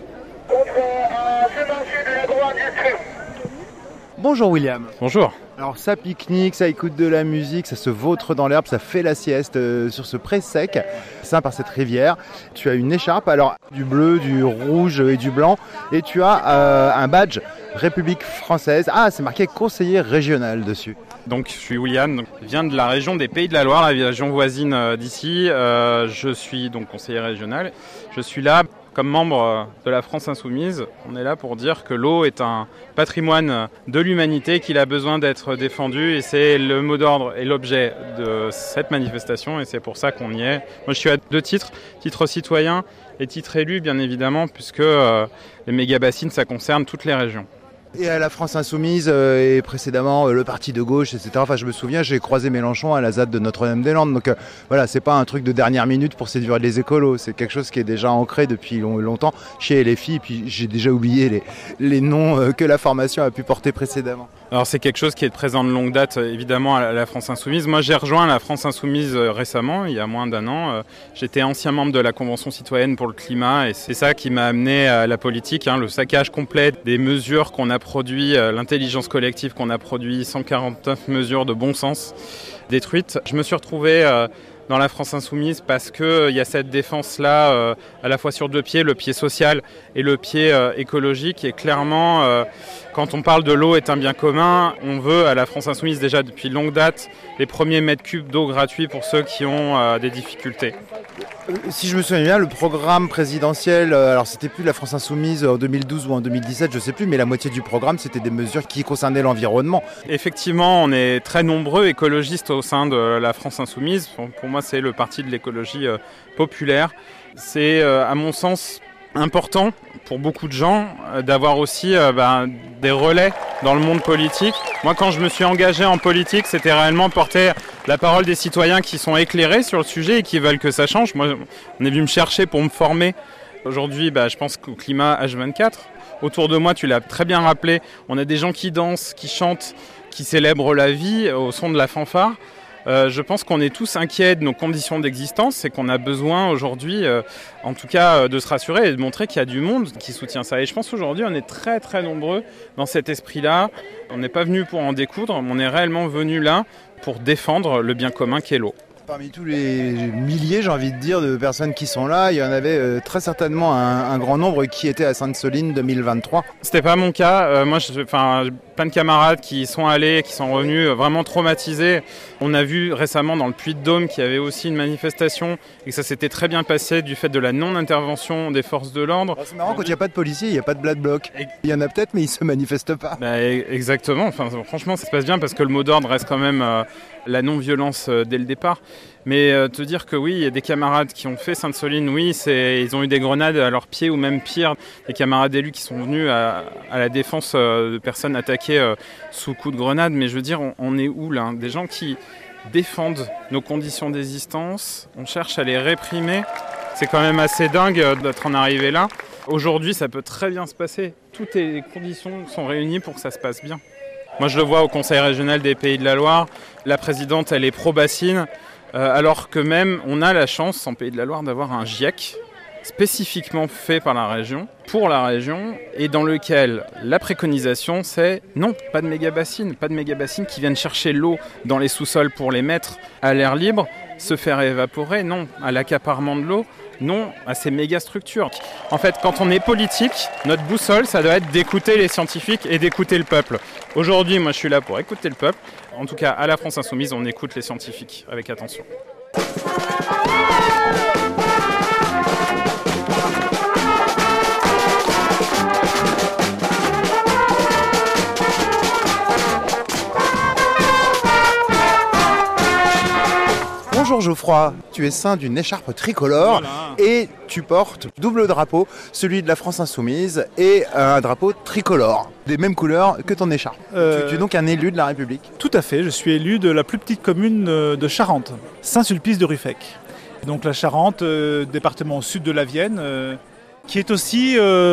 [SPEAKER 15] Bonjour William.
[SPEAKER 10] Bonjour.
[SPEAKER 15] Alors ça pique-nique, ça écoute de la musique, ça se vautre dans l'herbe, ça fait la sieste sur ce pré sec, saint par cette rivière. Tu as une écharpe, alors du bleu, du rouge et du blanc, et tu as un badge République française. Ah, c'est marqué conseiller régional dessus.
[SPEAKER 19] Donc je suis William, je viens de la région des Pays de la Loire, la région voisine d'ici. Je suis donc conseiller régional. Je suis là comme membre de la France Insoumise. On est là pour dire que l'eau est un patrimoine de l'humanité, qu'il a besoin d'être défendu, et c'est le mot d'ordre et l'objet de cette manifestation, et c'est pour ça qu'on y est. Moi je suis à 2 titres, titre citoyen et titre élu bien évidemment, puisque les méga-bassines ça concerne toutes les régions.
[SPEAKER 15] Et à la France Insoumise et précédemment le parti de gauche, etc. Enfin, je me souviens, j'ai croisé Mélenchon à la ZAD de Notre-Dame-des-Landes. Donc voilà, c'est pas un truc de dernière minute pour séduire les écolos. C'est quelque chose qui est déjà ancré depuis longtemps chez les filles. Puis j'ai déjà oublié les noms que la formation a pu porter précédemment.
[SPEAKER 19] Alors c'est quelque chose qui est présent de longue date évidemment à la France Insoumise. Moi j'ai rejoint la France Insoumise récemment, il y a moins d'1 an. J'étais ancien membre de la Convention citoyenne pour le climat et c'est ça qui m'a amené à la politique, le saccage complet des mesures qu'on a produit, l'intelligence collective qu'on a produit, 149 mesures de bon sens détruites. Je me suis retrouvé dans la France Insoumise parce qu'il y a cette défense-là à la fois sur deux pieds, le pied social et le pied écologique. Et clairement, quand on parle de l'eau est un bien commun, on veut à la France Insoumise déjà depuis longue date les premiers mètres cubes d'eau gratuits pour ceux qui ont des difficultés.
[SPEAKER 15] Si je me souviens bien, le programme présidentiel, alors c'était plus la France Insoumise en 2012 ou en 2017, je sais plus, mais la moitié du programme, c'était des mesures qui concernaient l'environnement.
[SPEAKER 19] Effectivement, on est très nombreux écologistes au sein de la France Insoumise. Pour moi, c'est le parti de l'écologie populaire. C'est, à mon sens, important pour beaucoup de gens d'avoir aussi des relais dans le monde politique. Moi, quand je me suis engagé en politique, c'était réellement porter la parole des citoyens qui sont éclairés sur le sujet et qui veulent que ça change. Moi, on est venu me chercher pour me former. Aujourd'hui, je pense qu'au climat H24, autour de moi, tu l'as très bien rappelé, on a des gens qui dansent, qui chantent, qui célèbrent la vie au son de la fanfare. Je pense qu'on est tous inquiets de nos conditions d'existence et qu'on a besoin aujourd'hui, en tout cas, de se rassurer et de montrer qu'il y a du monde qui soutient ça. Et je pense qu'aujourd'hui, on est très très nombreux dans cet esprit-là. On n'est pas venu pour en découdre, on est réellement venu là pour défendre le bien commun qu'est l'eau.
[SPEAKER 15] Parmi tous les milliers, j'ai envie de dire, de personnes qui sont là, il y en avait très certainement un grand nombre qui étaient à Sainte-Soline 2023.
[SPEAKER 19] C'était pas mon cas. Moi, j'ai plein de camarades qui sont allés, qui sont revenus vraiment traumatisés. On a vu récemment dans le Puy-de-Dôme qu'il y avait aussi une manifestation et que ça s'était très bien passé du fait de la non-intervention des forces de l'ordre.
[SPEAKER 15] C'est marrant, quand il n'y a pas de policiers, il n'y a pas de Black Bloc. Il y en a peut-être, mais ils ne se manifestent pas.
[SPEAKER 19] Exactement. Franchement, ça se passe bien parce que le mot d'ordre reste quand même la non-violence dès le départ. Mais te dire que oui, il y a des camarades qui ont fait Sainte-Soline, oui, ils ont eu des grenades à leurs pieds ou même pire, des camarades élus qui sont venus à la défense de personnes attaquées sous coup de grenade. Mais je veux dire, on est où là ? Des gens qui défendent nos conditions d'existence, on cherche à les réprimer. C'est quand même assez dingue d'être en arrivé là. Aujourd'hui, ça peut très bien se passer. Toutes les conditions sont réunies pour que ça se passe bien. Moi, je le vois au Conseil régional des Pays de la Loire. La présidente, elle est pro-bassine. Alors que même, on a la chance, en Pays de la Loire, d'avoir un GIEC spécifiquement fait par la région, pour la région, et dans lequel la préconisation, c'est non, pas de méga-bassines qui viennent chercher l'eau dans les sous-sols pour les mettre à l'air libre, se faire évaporer, non, à l'accaparement de l'eau, non, à ces méga-structures. En fait, quand on est politique, notre boussole, ça doit être d'écouter les scientifiques et d'écouter le peuple. Aujourd'hui, moi, je suis là pour écouter le peuple. En tout cas, à la France Insoumise, on écoute les scientifiques avec attention.
[SPEAKER 15] Bonjour Geoffroy, tu es ceint d'une écharpe tricolore et tu portes double drapeau, celui de la France Insoumise et un drapeau tricolore, des mêmes couleurs que ton écharpe. Tu es donc un élu de la République.
[SPEAKER 20] Tout à fait, je suis élu de la plus petite commune de Charente, Saint-Sulpice de Ruffec. Donc la Charente, département au sud de la Vienne, qui est aussi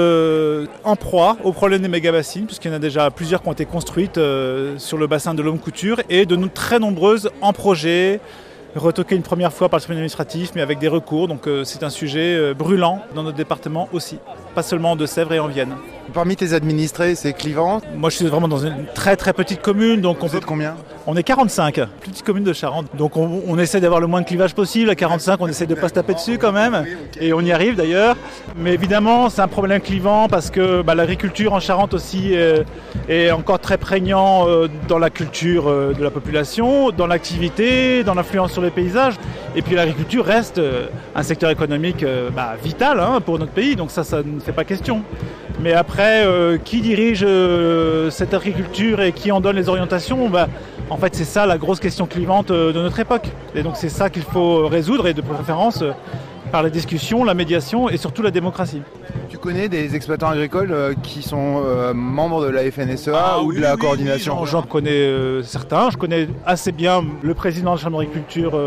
[SPEAKER 20] en proie au problème des méga-bassines, puisqu'il y en a déjà plusieurs qui ont été construites sur le bassin de l'Homme-Couture et de nous très nombreuses en projet, retoqué une première fois par le tribunal administratif, mais avec des recours. Donc c'est un sujet brûlant dans notre département aussi, pas seulement en Deux-Sèvres et en Vienne.
[SPEAKER 15] Parmi tes administrés, c'est clivant ?
[SPEAKER 20] Moi, je suis vraiment dans une très très petite commune. Donc
[SPEAKER 15] Vous êtes combien ?
[SPEAKER 20] On est 45, petite commune de Charente. Donc on essaie d'avoir le moins de clivage possible. À 45, on essaie de ne pas se taper dessus quand même. Et on y arrive d'ailleurs. Mais évidemment, c'est un problème clivant parce que l'agriculture en Charente aussi est encore très prégnant dans la culture de la population, dans l'activité, dans l'influence sur les paysages. Et puis l'agriculture reste un secteur économique vital pour notre pays. Donc ça ne fait pas question. Mais après, qui dirige cette agriculture et qui en donne les orientations, en fait, c'est ça la grosse question clivante de notre époque. Et donc c'est ça qu'il faut résoudre, et de préférence par la discussion, la médiation et surtout la démocratie.
[SPEAKER 15] Tu connais des exploitants agricoles qui sont membres de la FNSEA ou de la coordination ?
[SPEAKER 20] J'en connais certains. Je connais assez bien le président de la Chambre d'agriculture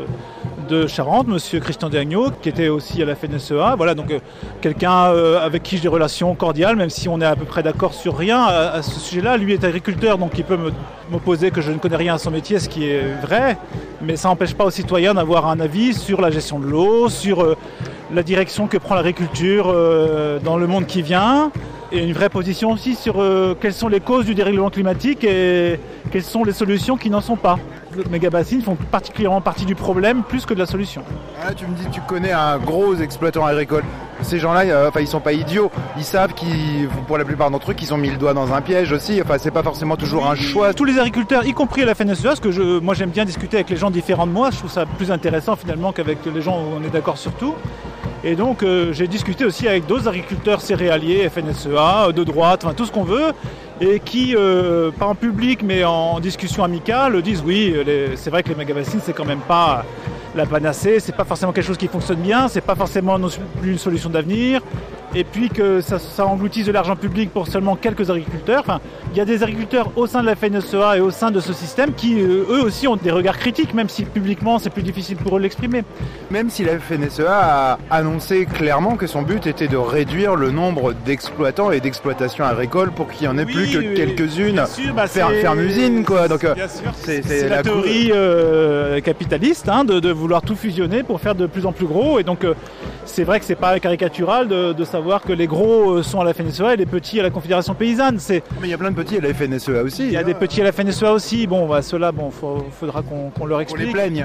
[SPEAKER 20] de Charente, monsieur Christian Dagneau, qui était aussi à la FNSEA. Voilà, donc quelqu'un avec qui j'ai des relations cordiales, même si on est à peu près d'accord sur rien à ce sujet-là. Lui est agriculteur, donc il peut m'opposer que je ne connais rien à son métier, ce qui est vrai, mais ça n'empêche pas aux citoyens d'avoir un avis sur la gestion de l'eau, sur la direction que prend l'agriculture dans le monde qui vient. et une vraie position aussi sur quelles sont les causes du dérèglement climatique et quelles sont les solutions qui n'en sont pas. Les méga-bassines font particulièrement partie du problème plus que de la solution.
[SPEAKER 15] Ah, tu me dis que tu connais un gros exploitant agricole. Ces gens-là, ils sont pas idiots. Ils savent pour la plupart d'entre eux, qu'ils ont mis le doigt dans un piège aussi. Enfin, c'est pas forcément toujours un choix.
[SPEAKER 20] Tous les agriculteurs, y compris à la FNSEA, parce que moi j'aime bien discuter avec les gens différents de moi. Je trouve ça plus intéressant finalement qu'avec les gens où on est d'accord sur tout. Et donc j'ai discuté aussi avec d'autres agriculteurs céréaliers, FNSEA, de droite, enfin tout ce qu'on veut, et qui, pas en public mais en discussion amicale, disent oui, c'est vrai que les méga-bassines c'est quand même pas la panacée, c'est pas forcément quelque chose qui fonctionne bien, c'est pas forcément non plus une solution d'avenir, et puis que ça engloutisse de l'argent public pour seulement quelques agriculteurs. Enfin, il y a des agriculteurs au sein de la FNSEA et au sein de ce système qui, eux aussi, ont des regards critiques, même si publiquement c'est plus difficile pour eux de l'exprimer.
[SPEAKER 15] Même si la FNSEA a annoncé clairement que son but était de réduire le nombre d'exploitants et d'exploitations agricoles pour qu'il n'y en ait plus que quelques-unes. Ferme-usine, quoi. Donc,
[SPEAKER 20] bien sûr, c'est la théorie capitaliste de vouloir tout fusionner pour faire de plus en plus gros. Et donc, c'est vrai que c'est pas caricatural de savoir que les gros sont à la FNSEA et les petits à la Confédération Paysanne.
[SPEAKER 15] Mais il y a plein de petits à la FNSEA aussi.
[SPEAKER 20] Il y a des petits à la FNSEA aussi. Bon, ceux-là, faudra qu'on leur explique.
[SPEAKER 15] On les plaigne.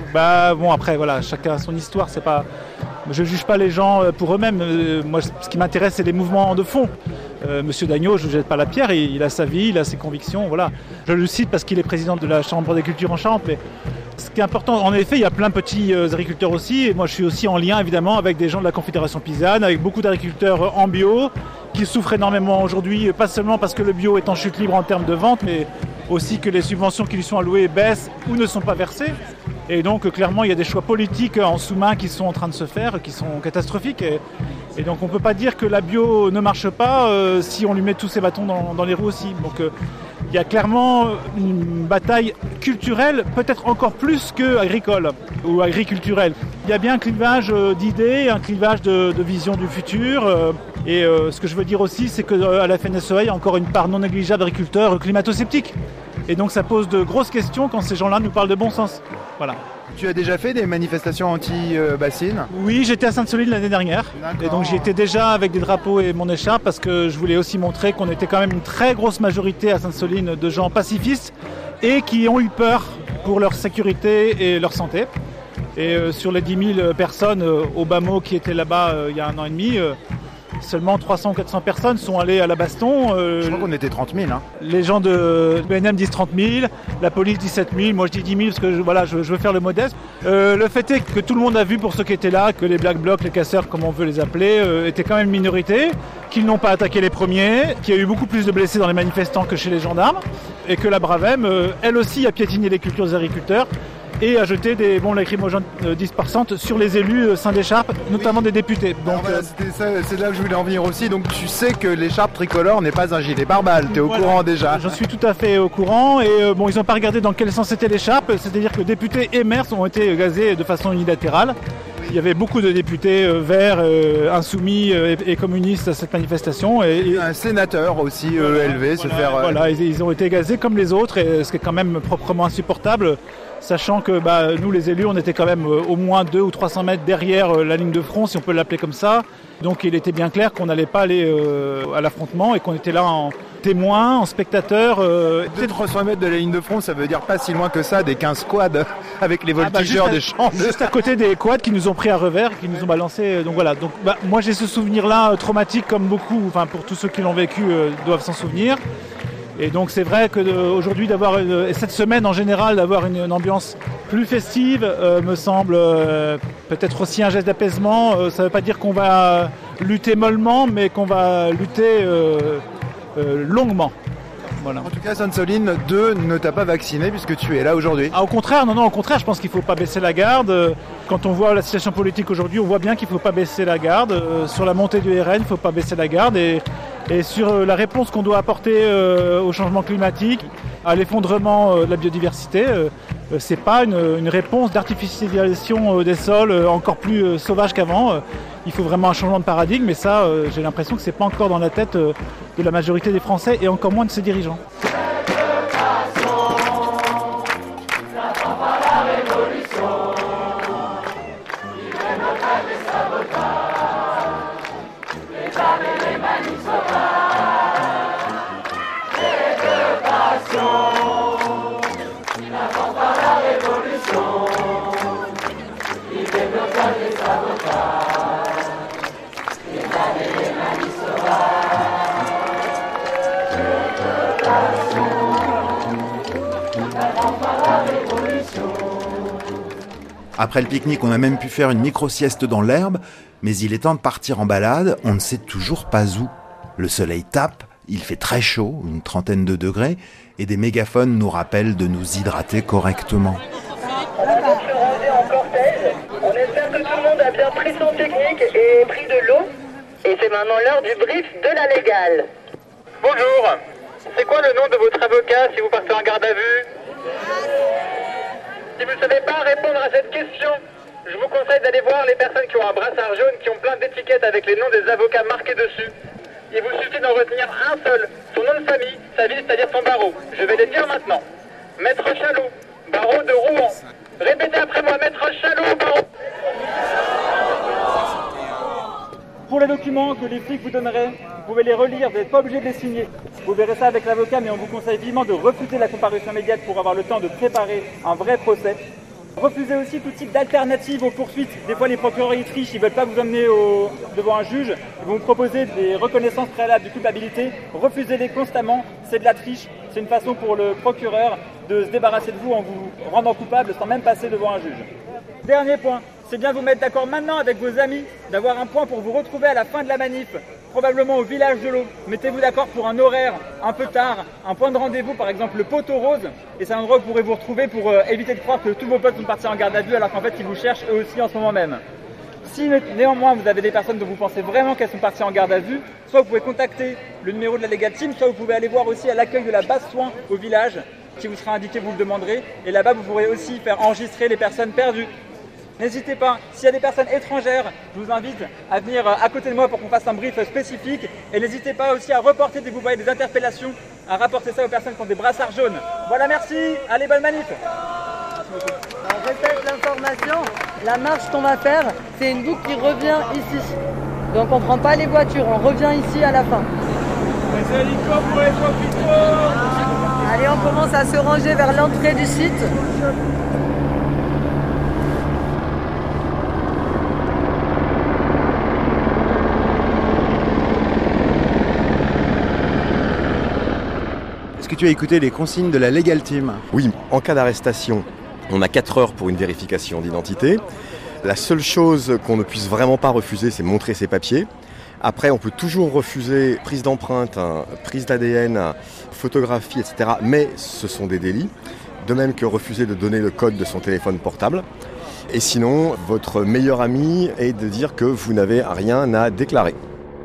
[SPEAKER 20] Après, voilà, chacun a son histoire. C'est pas... Je juge pas les gens pour eux-mêmes. Moi, ce qui m'intéresse, c'est les mouvements de fond. Monsieur Dagneau, je ne jette pas la pierre. Il a sa vie, il a ses convictions. Voilà. Je le cite parce qu'il est président de la Chambre des cultures en Charente. Mais ce qui est important, en effet, il y a plein de petits agriculteurs aussi. Et moi, je suis aussi en lien, évidemment, avec des gens de la Confédération paysanne, avec beaucoup d'agriculteurs en bio, qui souffrent énormément aujourd'hui, pas seulement parce que le bio est en chute libre en termes de vente, mais aussi que les subventions qui lui sont allouées baissent ou ne sont pas versées. Et donc, clairement, il y a des choix politiques en sous-main qui sont en train de se faire, qui sont catastrophiques. Et donc, on ne peut pas dire que la bio ne marche pas si on lui met tous ses bâtons dans les roues aussi. Donc, il y a clairement une bataille culturelle, peut-être encore plus qu'agricole ou agriculturelle. Il y a bien un clivage d'idées, un clivage de vision du futur. Et ce que je veux dire aussi, c'est qu'à la FNSEA, il y a encore une part non négligeable d'agriculteurs climato-sceptiques. Et donc ça pose de grosses questions quand ces gens-là nous parlent de bon sens. Voilà.
[SPEAKER 15] Tu as déjà fait des manifestations anti-bassines ?
[SPEAKER 20] Oui, j'étais à Sainte-Soline l'année dernière. Et donc j'y étais déjà avec des drapeaux et mon écharpe parce que je voulais aussi montrer qu'on était quand même une très grosse majorité à Sainte-Soline de gens pacifistes et qui ont eu peur pour leur sécurité et leur santé. Et sur les 10 000 personnes au Bamo qui étaient là-bas il y a 1 an et demi, seulement 300 ou 400 personnes sont allées à la baston.
[SPEAKER 15] Je crois qu'on était 30 000.
[SPEAKER 20] Les gens de BNM disent 30 000, la police dit 7 000, moi je dis 10 000 parce que je veux faire le modeste. Le fait est que tout le monde a vu pour ceux qui étaient là, que les Black Blocs, les casseurs comme on veut les appeler, étaient quand même une minorité, qu'ils n'ont pas attaqué les premiers, qu'il y a eu beaucoup plus de blessés dans les manifestants que chez les gendarmes, et que la Bravem, elle aussi a piétiné les cultures des agriculteurs, et a jeté des bombes lacrymogènes dispersantes sur les élus sein d'écharpe, notamment des députés. Donc,
[SPEAKER 15] voilà, c'est là que je voulais en venir aussi. Donc tu sais que l'écharpe tricolore n'est pas un gilet pare-balles, tu es au courant déjà.
[SPEAKER 20] J'en suis tout à fait au courant et ils n'ont pas regardé dans quel sens était l'écharpe, c'est-à-dire que députés et maires ont été gazés de façon unilatérale. Il y avait beaucoup de députés verts, insoumis et communistes à cette manifestation. Et
[SPEAKER 15] un sénateur aussi élevé se faire...
[SPEAKER 20] Voilà, ils ont été gazés comme les autres, et ce qui est quand même proprement insupportable. Sachant que nous les élus, on était quand même au moins 200 ou 300 mètres derrière la ligne de front, si on peut l'appeler comme ça. Donc il était bien clair qu'on n'allait pas aller à l'affrontement et qu'on était là en témoin, en spectateur.
[SPEAKER 15] 200-300 mètres de la ligne de front, ça veut dire pas si loin que ça, des 15 quads avec les voltigeurs des champs.
[SPEAKER 20] Juste à côté des quads qui nous ont pris à revers, qui nous ont balancé. Donc voilà, moi j'ai ce souvenir-là traumatique comme beaucoup, enfin pour tous ceux qui l'ont vécu doivent s'en souvenir. Et donc c'est vrai qu'aujourd'hui d'avoir cette semaine en général d'avoir une ambiance plus festive me semble peut-être aussi un geste d'apaisement. Ça ne veut pas dire qu'on va lutter mollement, mais qu'on va lutter longuement. Voilà.
[SPEAKER 15] En tout cas, Sainte-Soline 2 ne t'a pas vacciné puisque tu es là aujourd'hui.
[SPEAKER 20] Au contraire, au contraire, je pense qu'il ne faut pas baisser la garde. Quand on voit la situation politique aujourd'hui, on voit bien qu'il ne faut pas baisser la garde. Sur la montée du RN, il ne faut pas baisser la garde. Et sur la réponse qu'on doit apporter au changement climatique, à l'effondrement de la biodiversité, c'est pas une réponse d'artificialisation des sols encore plus sauvage qu'avant. Il faut vraiment un changement de paradigme, et ça, j'ai l'impression que c'est pas encore dans la tête de la majorité des Français et encore moins de ses dirigeants.
[SPEAKER 9] Les
[SPEAKER 8] Après le pique-nique, on a même pu faire une micro-sieste dans l'herbe, mais il est temps de partir en balade, on ne sait toujours pas où. Le soleil tape, il fait très chaud, une trentaine de degrés, et des mégaphones nous rappellent de nous hydrater correctement.
[SPEAKER 1] On va donc se ranger en cortège. On espère que tout le monde a bien pris son pique-nique et pris de l'eau. Et c'est maintenant l'heure du brief de la légale.
[SPEAKER 21] Bonjour, c'est quoi le nom de votre avocat si vous partez en garde à vue? Si vous ne savez pas répondre à cette question, je vous conseille d'aller voir les personnes qui ont un brassard jaune, qui ont plein d'étiquettes avec les noms des avocats marqués dessus. Il vous suffit d'en retenir un seul, son nom de famille, sa ville, c'est-à-dire son barreau. Je vais les dire maintenant. Maître Chalot, barreau de Rouen. Répétez après moi, Maître Chalot, barreau.
[SPEAKER 22] Pour les documents que les flics vous donneraient, vous pouvez les relire, vous n'êtes pas obligé de les signer. Vous verrez ça avec l'avocat, mais on vous conseille vivement de refuser la comparution immédiate pour avoir le temps de préparer un vrai procès. Refusez aussi tout type d'alternative aux poursuites. Des fois, les procureurs y trichent, ils ne veulent pas vous emmener devant un juge. Ils vont vous proposer des reconnaissances préalables de culpabilité. Refusez-les constamment, c'est de la triche. C'est une façon pour le procureur de se débarrasser de vous en vous rendant coupable sans même passer devant un juge. Dernier point, c'est bien vous mettre d'accord maintenant avec vos amis, d'avoir un point pour vous retrouver à la fin de la manif, probablement au village de l'eau. Mettez-vous d'accord pour un horaire un peu tard, un point de rendez-vous, par exemple le poteau rose, et c'est un endroit où vous pourrez vous retrouver pour éviter de croire que tous vos potes sont partis en garde à vue alors qu'en fait ils vous cherchent eux aussi en ce moment même. Si néanmoins vous avez des personnes dont vous pensez vraiment qu'elles sont parties en garde à vue, soit vous pouvez contacter le numéro de la Legal Team, soit vous pouvez aller voir aussi à l'accueil de la base soins au village, qui vous sera indiqué, vous le demanderez, et là-bas vous pourrez aussi faire enregistrer les personnes perdues. N'hésitez pas, s'il y a des personnes étrangères, je vous invite à venir à côté de moi pour qu'on fasse un brief spécifique. Et n'hésitez pas aussi à reporter dès que vous voyez des interpellations, à rapporter ça aux personnes qui ont des brassards jaunes. Voilà, merci, allez, bonne manif.
[SPEAKER 1] Alors, je répète l'information, la marche qu'on va faire, c'est une boucle qui revient ici. Donc on ne prend pas les voitures, on revient ici à la fin. Allez, on commence à se ranger vers l'entrée du site.
[SPEAKER 15] Est-ce que tu as écouté les consignes de la Legal Team?
[SPEAKER 23] Oui, en cas d'arrestation, on a 4 heures pour une vérification d'identité. La seule chose qu'on ne puisse vraiment pas refuser, c'est montrer ses papiers. Après, on peut toujours refuser prise d'empreinte, prise d'ADN, photographie, etc. Mais ce sont des délits. De même que refuser de donner le code de son téléphone portable. Et sinon, votre meilleur ami est de dire que vous n'avez rien à déclarer.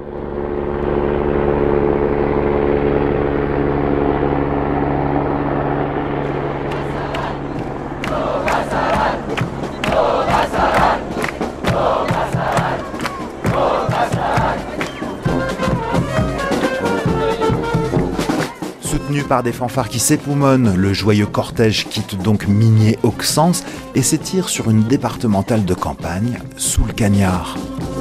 [SPEAKER 8] Soutenu par des fanfares qui s'époumonnent, le joyeux cortège quitte donc Migné-Auxances et s'étire sur une départementale de campagne, sous le Cagnard.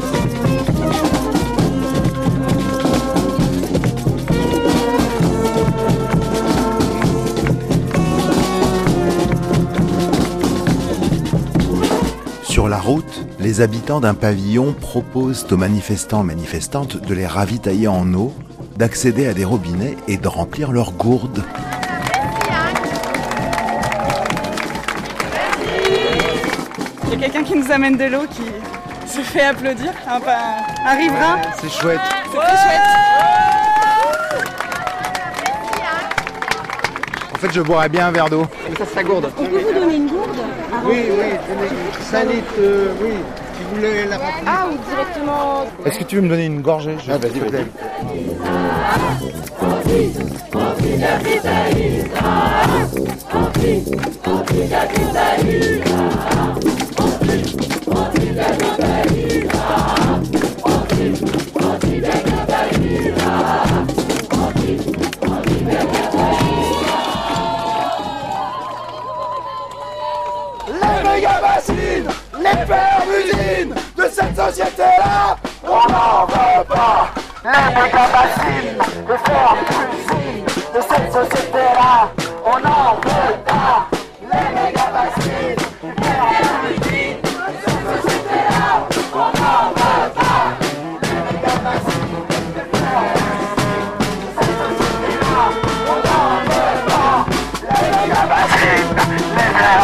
[SPEAKER 8] Sur la route, les habitants d'un pavillon proposent aux manifestants et manifestantes de les ravitailler en eau, d'accéder à des robinets et de remplir leurs gourdes.
[SPEAKER 17] Il y a quelqu'un qui nous amène de l'eau qui se fait applaudir, un riverain.
[SPEAKER 15] C'est chouette.
[SPEAKER 17] C'est très chouette.
[SPEAKER 15] En fait, je boirais bien un verre d'eau.
[SPEAKER 17] Ça, c'est sa gourde.
[SPEAKER 12] On peut vous donner une gourde?
[SPEAKER 24] Oui, 5 litres, oui. Si vous voulez la remplir.
[SPEAKER 12] Ah, ou directement...
[SPEAKER 15] Est-ce que tu veux me donner une gorgée?
[SPEAKER 24] Vas-y.
[SPEAKER 9] Les méga-bassines, les pères d'usine de cette société-là, on n'en veut pas. Les méga-bassines, les pères d'usine de cette société-là, on n'en veut pas. Les méga-bassines, les pères d'usine de cette société-là, on n'en veut pas. Les méga-bassines, les pères d'usine de cette société-là, on n'en veut pas.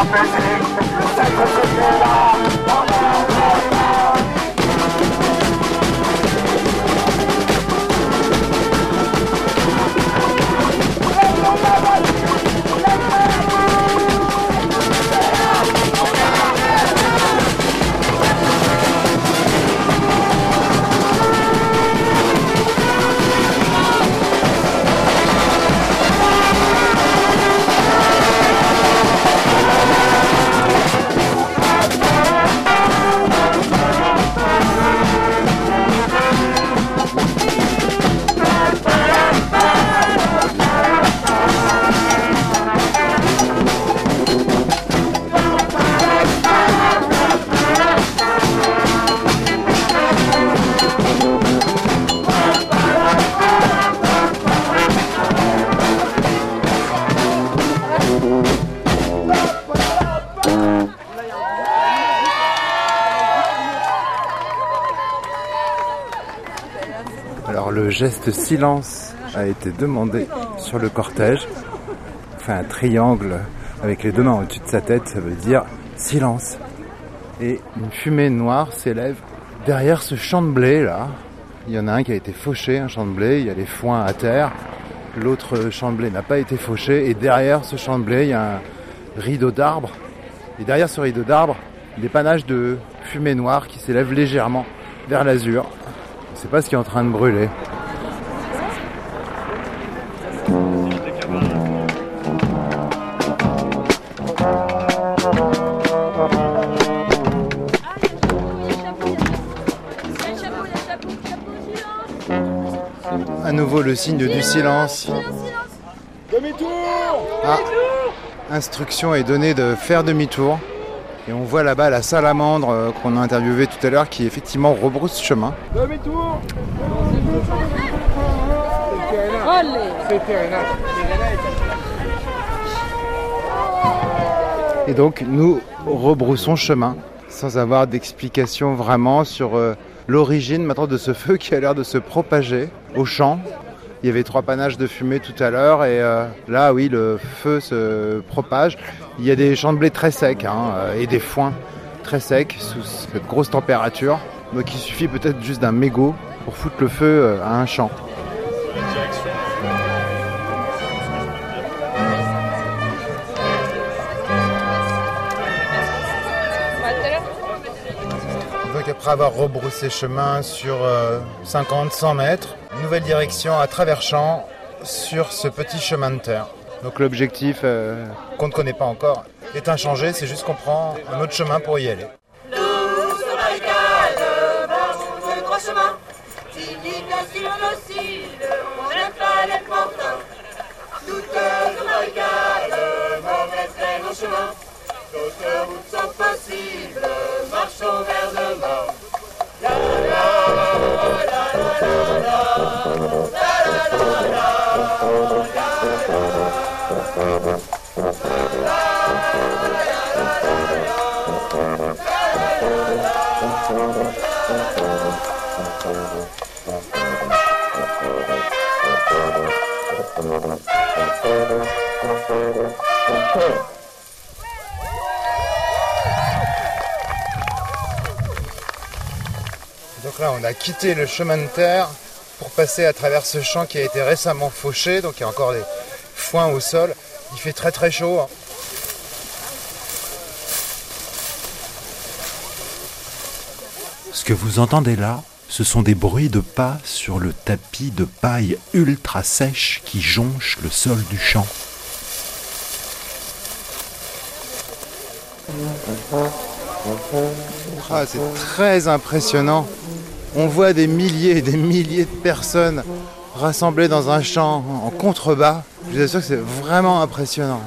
[SPEAKER 15] Alors le geste silence a été demandé sur le cortège. On fait un triangle avec les deux mains au-dessus de sa tête, ça veut dire silence. Et une fumée noire s'élève derrière ce champ de blé là. Il y en a un qui a été fauché, un champ de blé, il y a les foins à terre. L'autre champ de blé n'a pas été fauché et derrière ce champ de blé, il y a un rideau d'arbres. Et derrière ce rideau d'arbres, des panaches de fumée noire qui s'élèvent légèrement vers l'azur. On ne sait pas ce qui est en train de brûler. À nouveau le signe du silence.
[SPEAKER 24] Demi-tour.
[SPEAKER 15] Ah, instruction est donnée de faire demi-tour. Et on voit là-bas la salamandre qu'on a interviewée tout à l'heure qui effectivement rebrousse chemin.
[SPEAKER 24] Demi-tour.
[SPEAKER 15] Et donc nous rebroussons chemin sans avoir d'explication vraiment sur l'origine maintenant de ce feu qui a l'air de se propager au champ. Il y avait 3 panaches de fumée tout à l'heure et là oui le feu se propage. Il y a des champs de blé très secs et des foins très secs sous cette grosse température. Donc il suffit peut-être juste d'un mégot pour foutre le feu à un champ. Donc après avoir rebroussé chemin sur 50-100 mètres, nouvelle direction à travers champs sur ce petit chemin de terre. Donc l'objectif qu'on ne connaît pas encore est inchangé, c'est juste qu'on prend un autre chemin pour y aller.
[SPEAKER 9] Nous sur barricade, marchons le droit chemin. Timide sur nos cils, on n'aime pas les pantins. Nous sur barricade, mauvais traîne au chemin. D'autres routes sont possibles, marchons vers le mort. La la la la la
[SPEAKER 15] Donc là on a quitté le chemin de terre pour passer à travers ce champ qui a été récemment fauché, donc il y a encore des foins au sol. Il fait très très chaud.
[SPEAKER 8] Ce que vous entendez là, ce sont des bruits de pas sur le tapis de paille ultra sèche qui jonche le sol du champ.
[SPEAKER 15] Ah, c'est très impressionnant. On voit des milliers et des milliers de personnes rassemblées dans un champ en contrebas. Je vous assure que c'est vraiment impressionnant.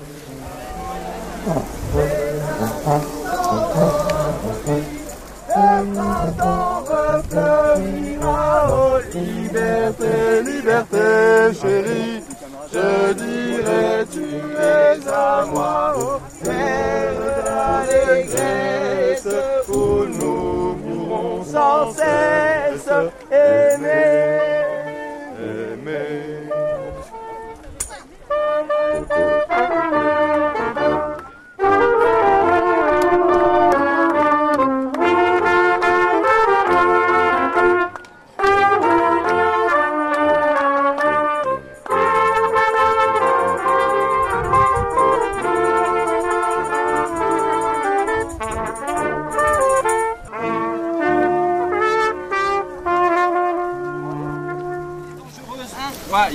[SPEAKER 24] Liberté, liberté, chérie, je dirais tu es à moi, oh, terre d'allégresse, où nous pourrons sans cesse aimer, aimer.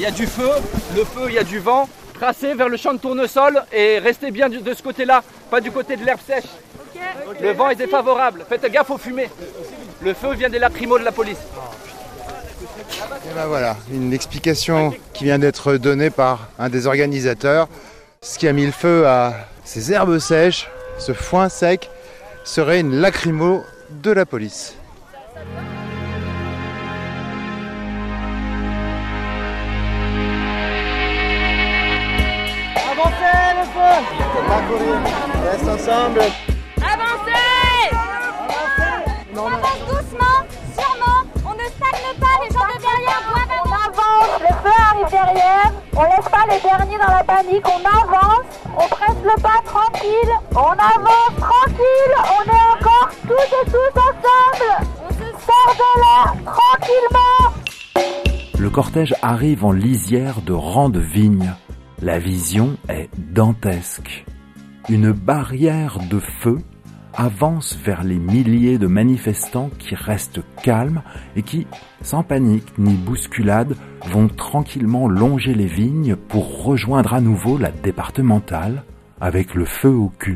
[SPEAKER 2] y a du feu, il y a du vent. Tracez vers le champ de tournesol et restez bien de ce côté-là, pas du côté de l'herbe sèche. Le vent est défavorable, faites gaffe aux fumées. Le feu vient des lacrymos de la police.
[SPEAKER 15] Et ben voilà, une explication qui vient d'être donnée par un des organisateurs. Ce qui a mis le feu à ces herbes sèches, ce foin sec, serait une lacrymo de la police.
[SPEAKER 24] Avancez le feu! Pas courir, reste ensemble.
[SPEAKER 11] Avancez! On avance doucement, sûrement. On ne stagne pas, les gens de derrière doivent avancer.
[SPEAKER 12] On avance, le feu arrive derrière. On laisse pas les derniers dans la panique, on avance. On presse le pas tranquille. On avance tranquille. On est encore tous et tous ensemble. On se sort de là tranquillement.
[SPEAKER 8] Le cortège arrive en lisière de rangs de vignes. La vision est dantesque. Une barrière de feu avance vers les milliers de manifestants qui restent calmes et qui, sans panique ni bousculade, vont tranquillement longer les vignes pour rejoindre à nouveau la départementale avec le feu au cul.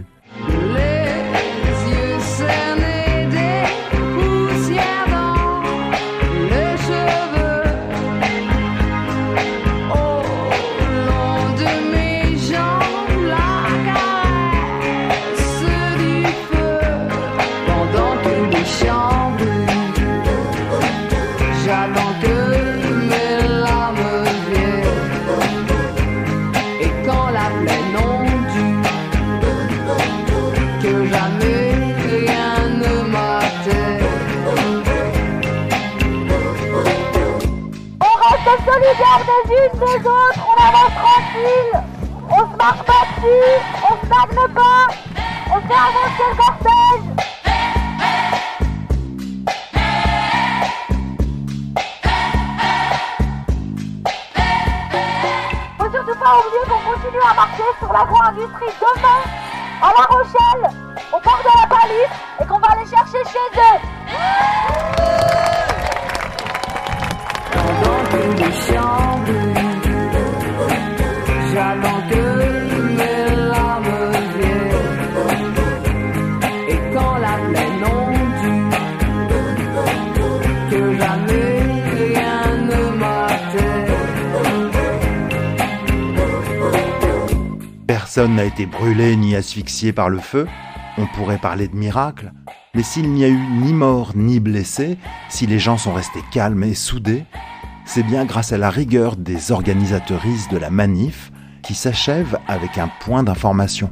[SPEAKER 12] Solidaires des unes des autres, on avance tranquille, on se marche pas dessus, on stagne pas, on fait avancer le cortège. Faut surtout pas oublier qu'on continue à marcher sur l'agro-industrie demain, à La Rochelle, au bord de la Palisse, et qu'on va aller chercher chez eux.
[SPEAKER 9] J'attends que mes larmes viennent. Et quand la plaine ondule, que jamais rien ne m'attend.
[SPEAKER 8] Personne n'a été brûlé ni asphyxié par le feu. On pourrait parler de miracle. Mais s'il n'y a eu ni mort ni blessé, si les gens sont restés calmes et soudés, c'est bien grâce à la rigueur des organisatrices de la manif qui s'achève avec un point d'information.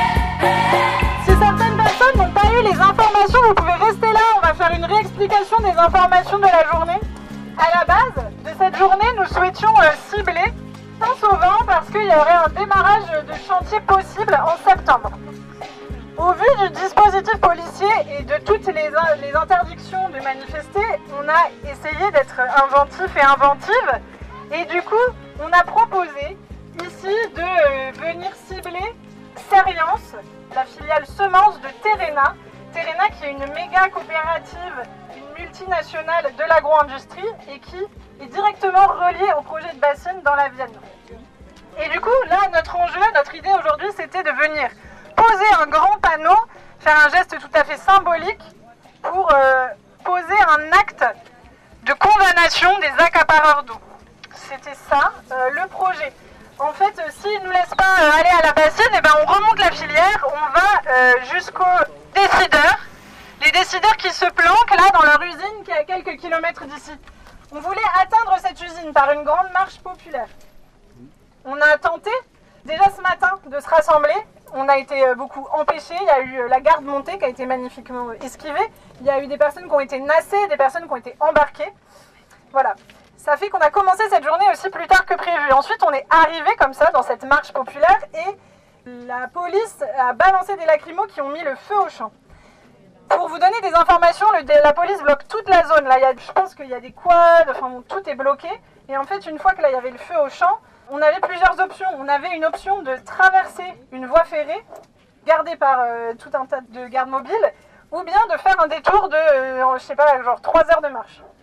[SPEAKER 7] Si certaines personnes n'ont pas eu les informations, vous pouvez rester là, on va faire une réexplication des informations de la journée. À la base de cette journée, nous souhaitions cibler Saint-Sauvant parce qu'il y aurait un démarrage de chantier possible en septembre. Au vu du dispositif policier et de toutes les interdictions de manifester, on a essayé d'être inventif et inventive. Et du coup, on a proposé ici de venir cibler Serience, la filiale semence de Terrena. Terrena qui est une méga coopérative, une multinationale de l'agro-industrie et qui est directement reliée au projet de bassine dans la Vienne. Et du coup, là, notre enjeu, notre idée aujourd'hui, c'était de venir poser un grand panneau, faire un geste tout à fait symbolique pour poser un acte de condamnation des accapareurs d'eau. C'était ça, le projet. En fait, s'ils ne nous laissent pas aller à la bassine, eh ben, on remonte la filière, on va jusqu'aux décideurs. Les décideurs qui se planquent là dans leur usine qui est à quelques kilomètres d'ici. On voulait atteindre cette usine par une grande marche populaire. On a tenté, déjà ce matin, de se rassembler. On a été beaucoup empêchés, il y a eu la garde montée qui a été magnifiquement esquivée. Il y a eu des personnes qui ont été nassées, des personnes qui ont été embarquées. Voilà. Ça fait qu'on a commencé cette journée aussi plus tard que prévu. Ensuite, on est arrivé comme ça dans cette marche populaire et la police a balancé des lacrymos qui ont mis le feu au champ. Pour vous donner des informations, la police bloque toute la zone. Là, je pense qu'il y a des quads, enfin bon, tout est bloqué. Et en fait, une fois que là, il y avait le feu au champ, on avait plusieurs options. On avait une option de traverser une voie ferrée, gardée par tout un tas de gardes mobiles, ou bien de faire un détour de, je sais pas, genre 3 heures de marche.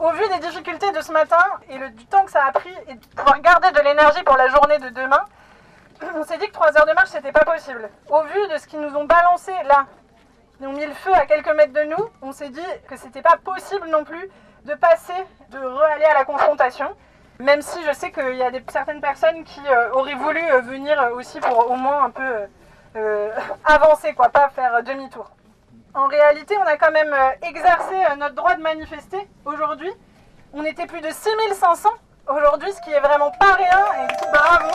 [SPEAKER 7] Au vu des difficultés de ce matin et du temps que ça a pris et de pouvoir garder de l'énergie pour la journée de demain, on s'est dit que 3 heures de marche c'était pas possible. Au vu de ce qu'ils nous ont balancé là, ils ont mis le feu à quelques mètres de nous, on s'est dit que c'était pas possible non plus de passer, de re-aller à la confrontation. Même si je sais qu'il y a certaines personnes qui auraient voulu venir aussi pour au moins un peu avancer, quoi, pas faire demi-tour. En réalité, on a quand même exercé notre droit de manifester aujourd'hui. On était plus de 6500 aujourd'hui, ce qui est vraiment pas rien, et du coup, bravo.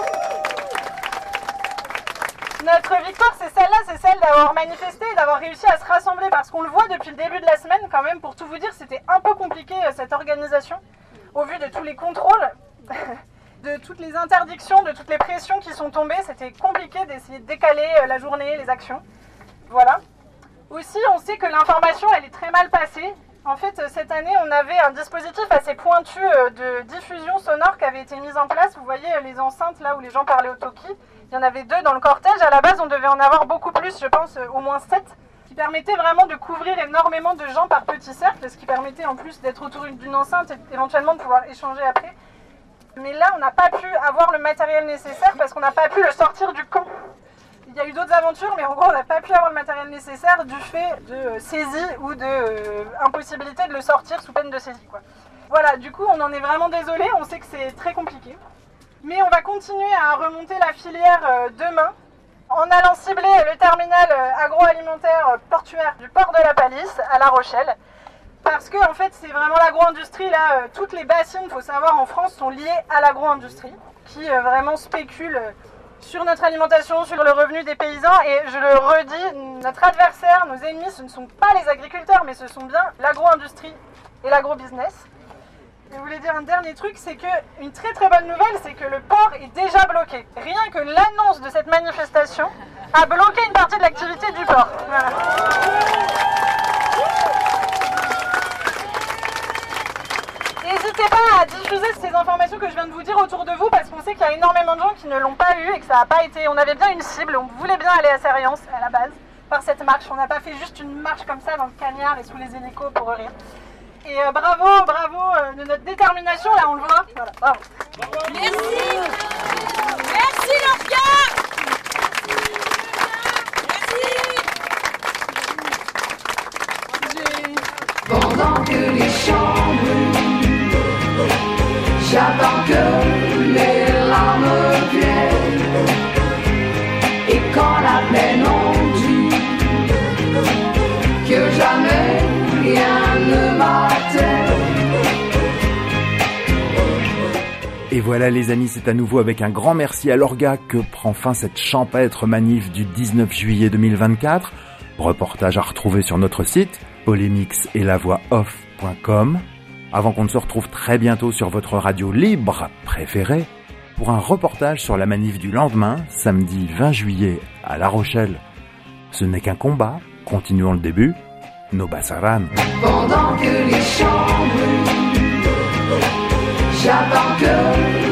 [SPEAKER 7] Notre victoire, c'est celle-là, c'est celle d'avoir manifesté, d'avoir réussi à se rassembler, parce qu'on le voit depuis le début de la semaine quand même, pour tout vous dire, c'était un peu compliqué cette organisation, au vu de tous les contrôles, de toutes les interdictions, de toutes les pressions qui sont tombées, c'était compliqué d'essayer de décaler la journée, les actions. Voilà. Aussi, on sait que l'information, elle est très mal passée. En fait, cette année, on avait un dispositif assez pointu de diffusion sonore qui avait été mis en place. Vous voyez les enceintes là où les gens parlaient au talkie. Il y en avait 2 dans le cortège. À la base, on devait en avoir beaucoup plus, je pense au moins 7, qui permettaient vraiment de couvrir énormément de gens par petits cercles, ce qui permettait en plus d'être autour d'une enceinte et éventuellement de pouvoir échanger après. Mais là, on n'a pas pu avoir le matériel nécessaire parce qu'on n'a pas pu le sortir du camp. Il y a eu d'autres aventures, mais en gros, on n'a pas pu avoir le matériel nécessaire du fait de saisie ou d'impossibilité de le sortir sous peine de saisie, quoi. Voilà, du coup, on en est vraiment désolé. On sait que c'est très compliqué. Mais on va continuer à remonter la filière demain en allant cibler le terminal agroalimentaire portuaire du port de la Palisse à La Rochelle. Parce que, en fait, c'est vraiment l'agro-industrie. Là, toutes les bassines, il faut savoir, en France, sont liées à l'agro-industrie qui vraiment spécule sur notre alimentation, sur le revenu des paysans. Et je le redis, notre adversaire, nos ennemis, ce ne sont pas les agriculteurs, mais ce sont bien l'agro-industrie et l'agro-business. Et je voulais dire un dernier truc, c'est qu'une très très bonne nouvelle, c'est que le port est déjà bloqué. Rien que l'annonce de cette manifestation a bloqué une partie de l'activité du port. Voilà. N'hésitez pas à diffuser ces informations que je viens de vous dire autour de vous, parce qu'on sait qu'il y a énormément de gens qui ne l'ont pas eu et que ça n'a pas été... On avait bien une cible, on voulait bien aller à Sériance à la base par cette marche. On n'a pas fait juste une marche comme ça dans le cagnard et sous les hélicos pour rien. Et bravo de notre détermination, là on le voit. Voilà, bravo.
[SPEAKER 9] Merci. Merci Lorca. Merci. Pendant que les champs brûlent, j'attends que les larmes viennent. Et quand la peine ondule, que jamais rien ne m'attend.
[SPEAKER 8] Et voilà les amis, c'est à nouveau avec un grand merci à l'Orga que prend fin cette champêtre manif du 19 juillet 2024. Reportage à retrouver sur notre site polémixetlavoixoff.com. Avant qu'on ne se retrouve très bientôt sur votre radio libre préférée pour un reportage sur la manif du lendemain, samedi 20 juillet à La Rochelle. Ce n'est qu'un combat, continuons le début. No Basaran.
[SPEAKER 9] Pendant que les champs brûlent, j'attends que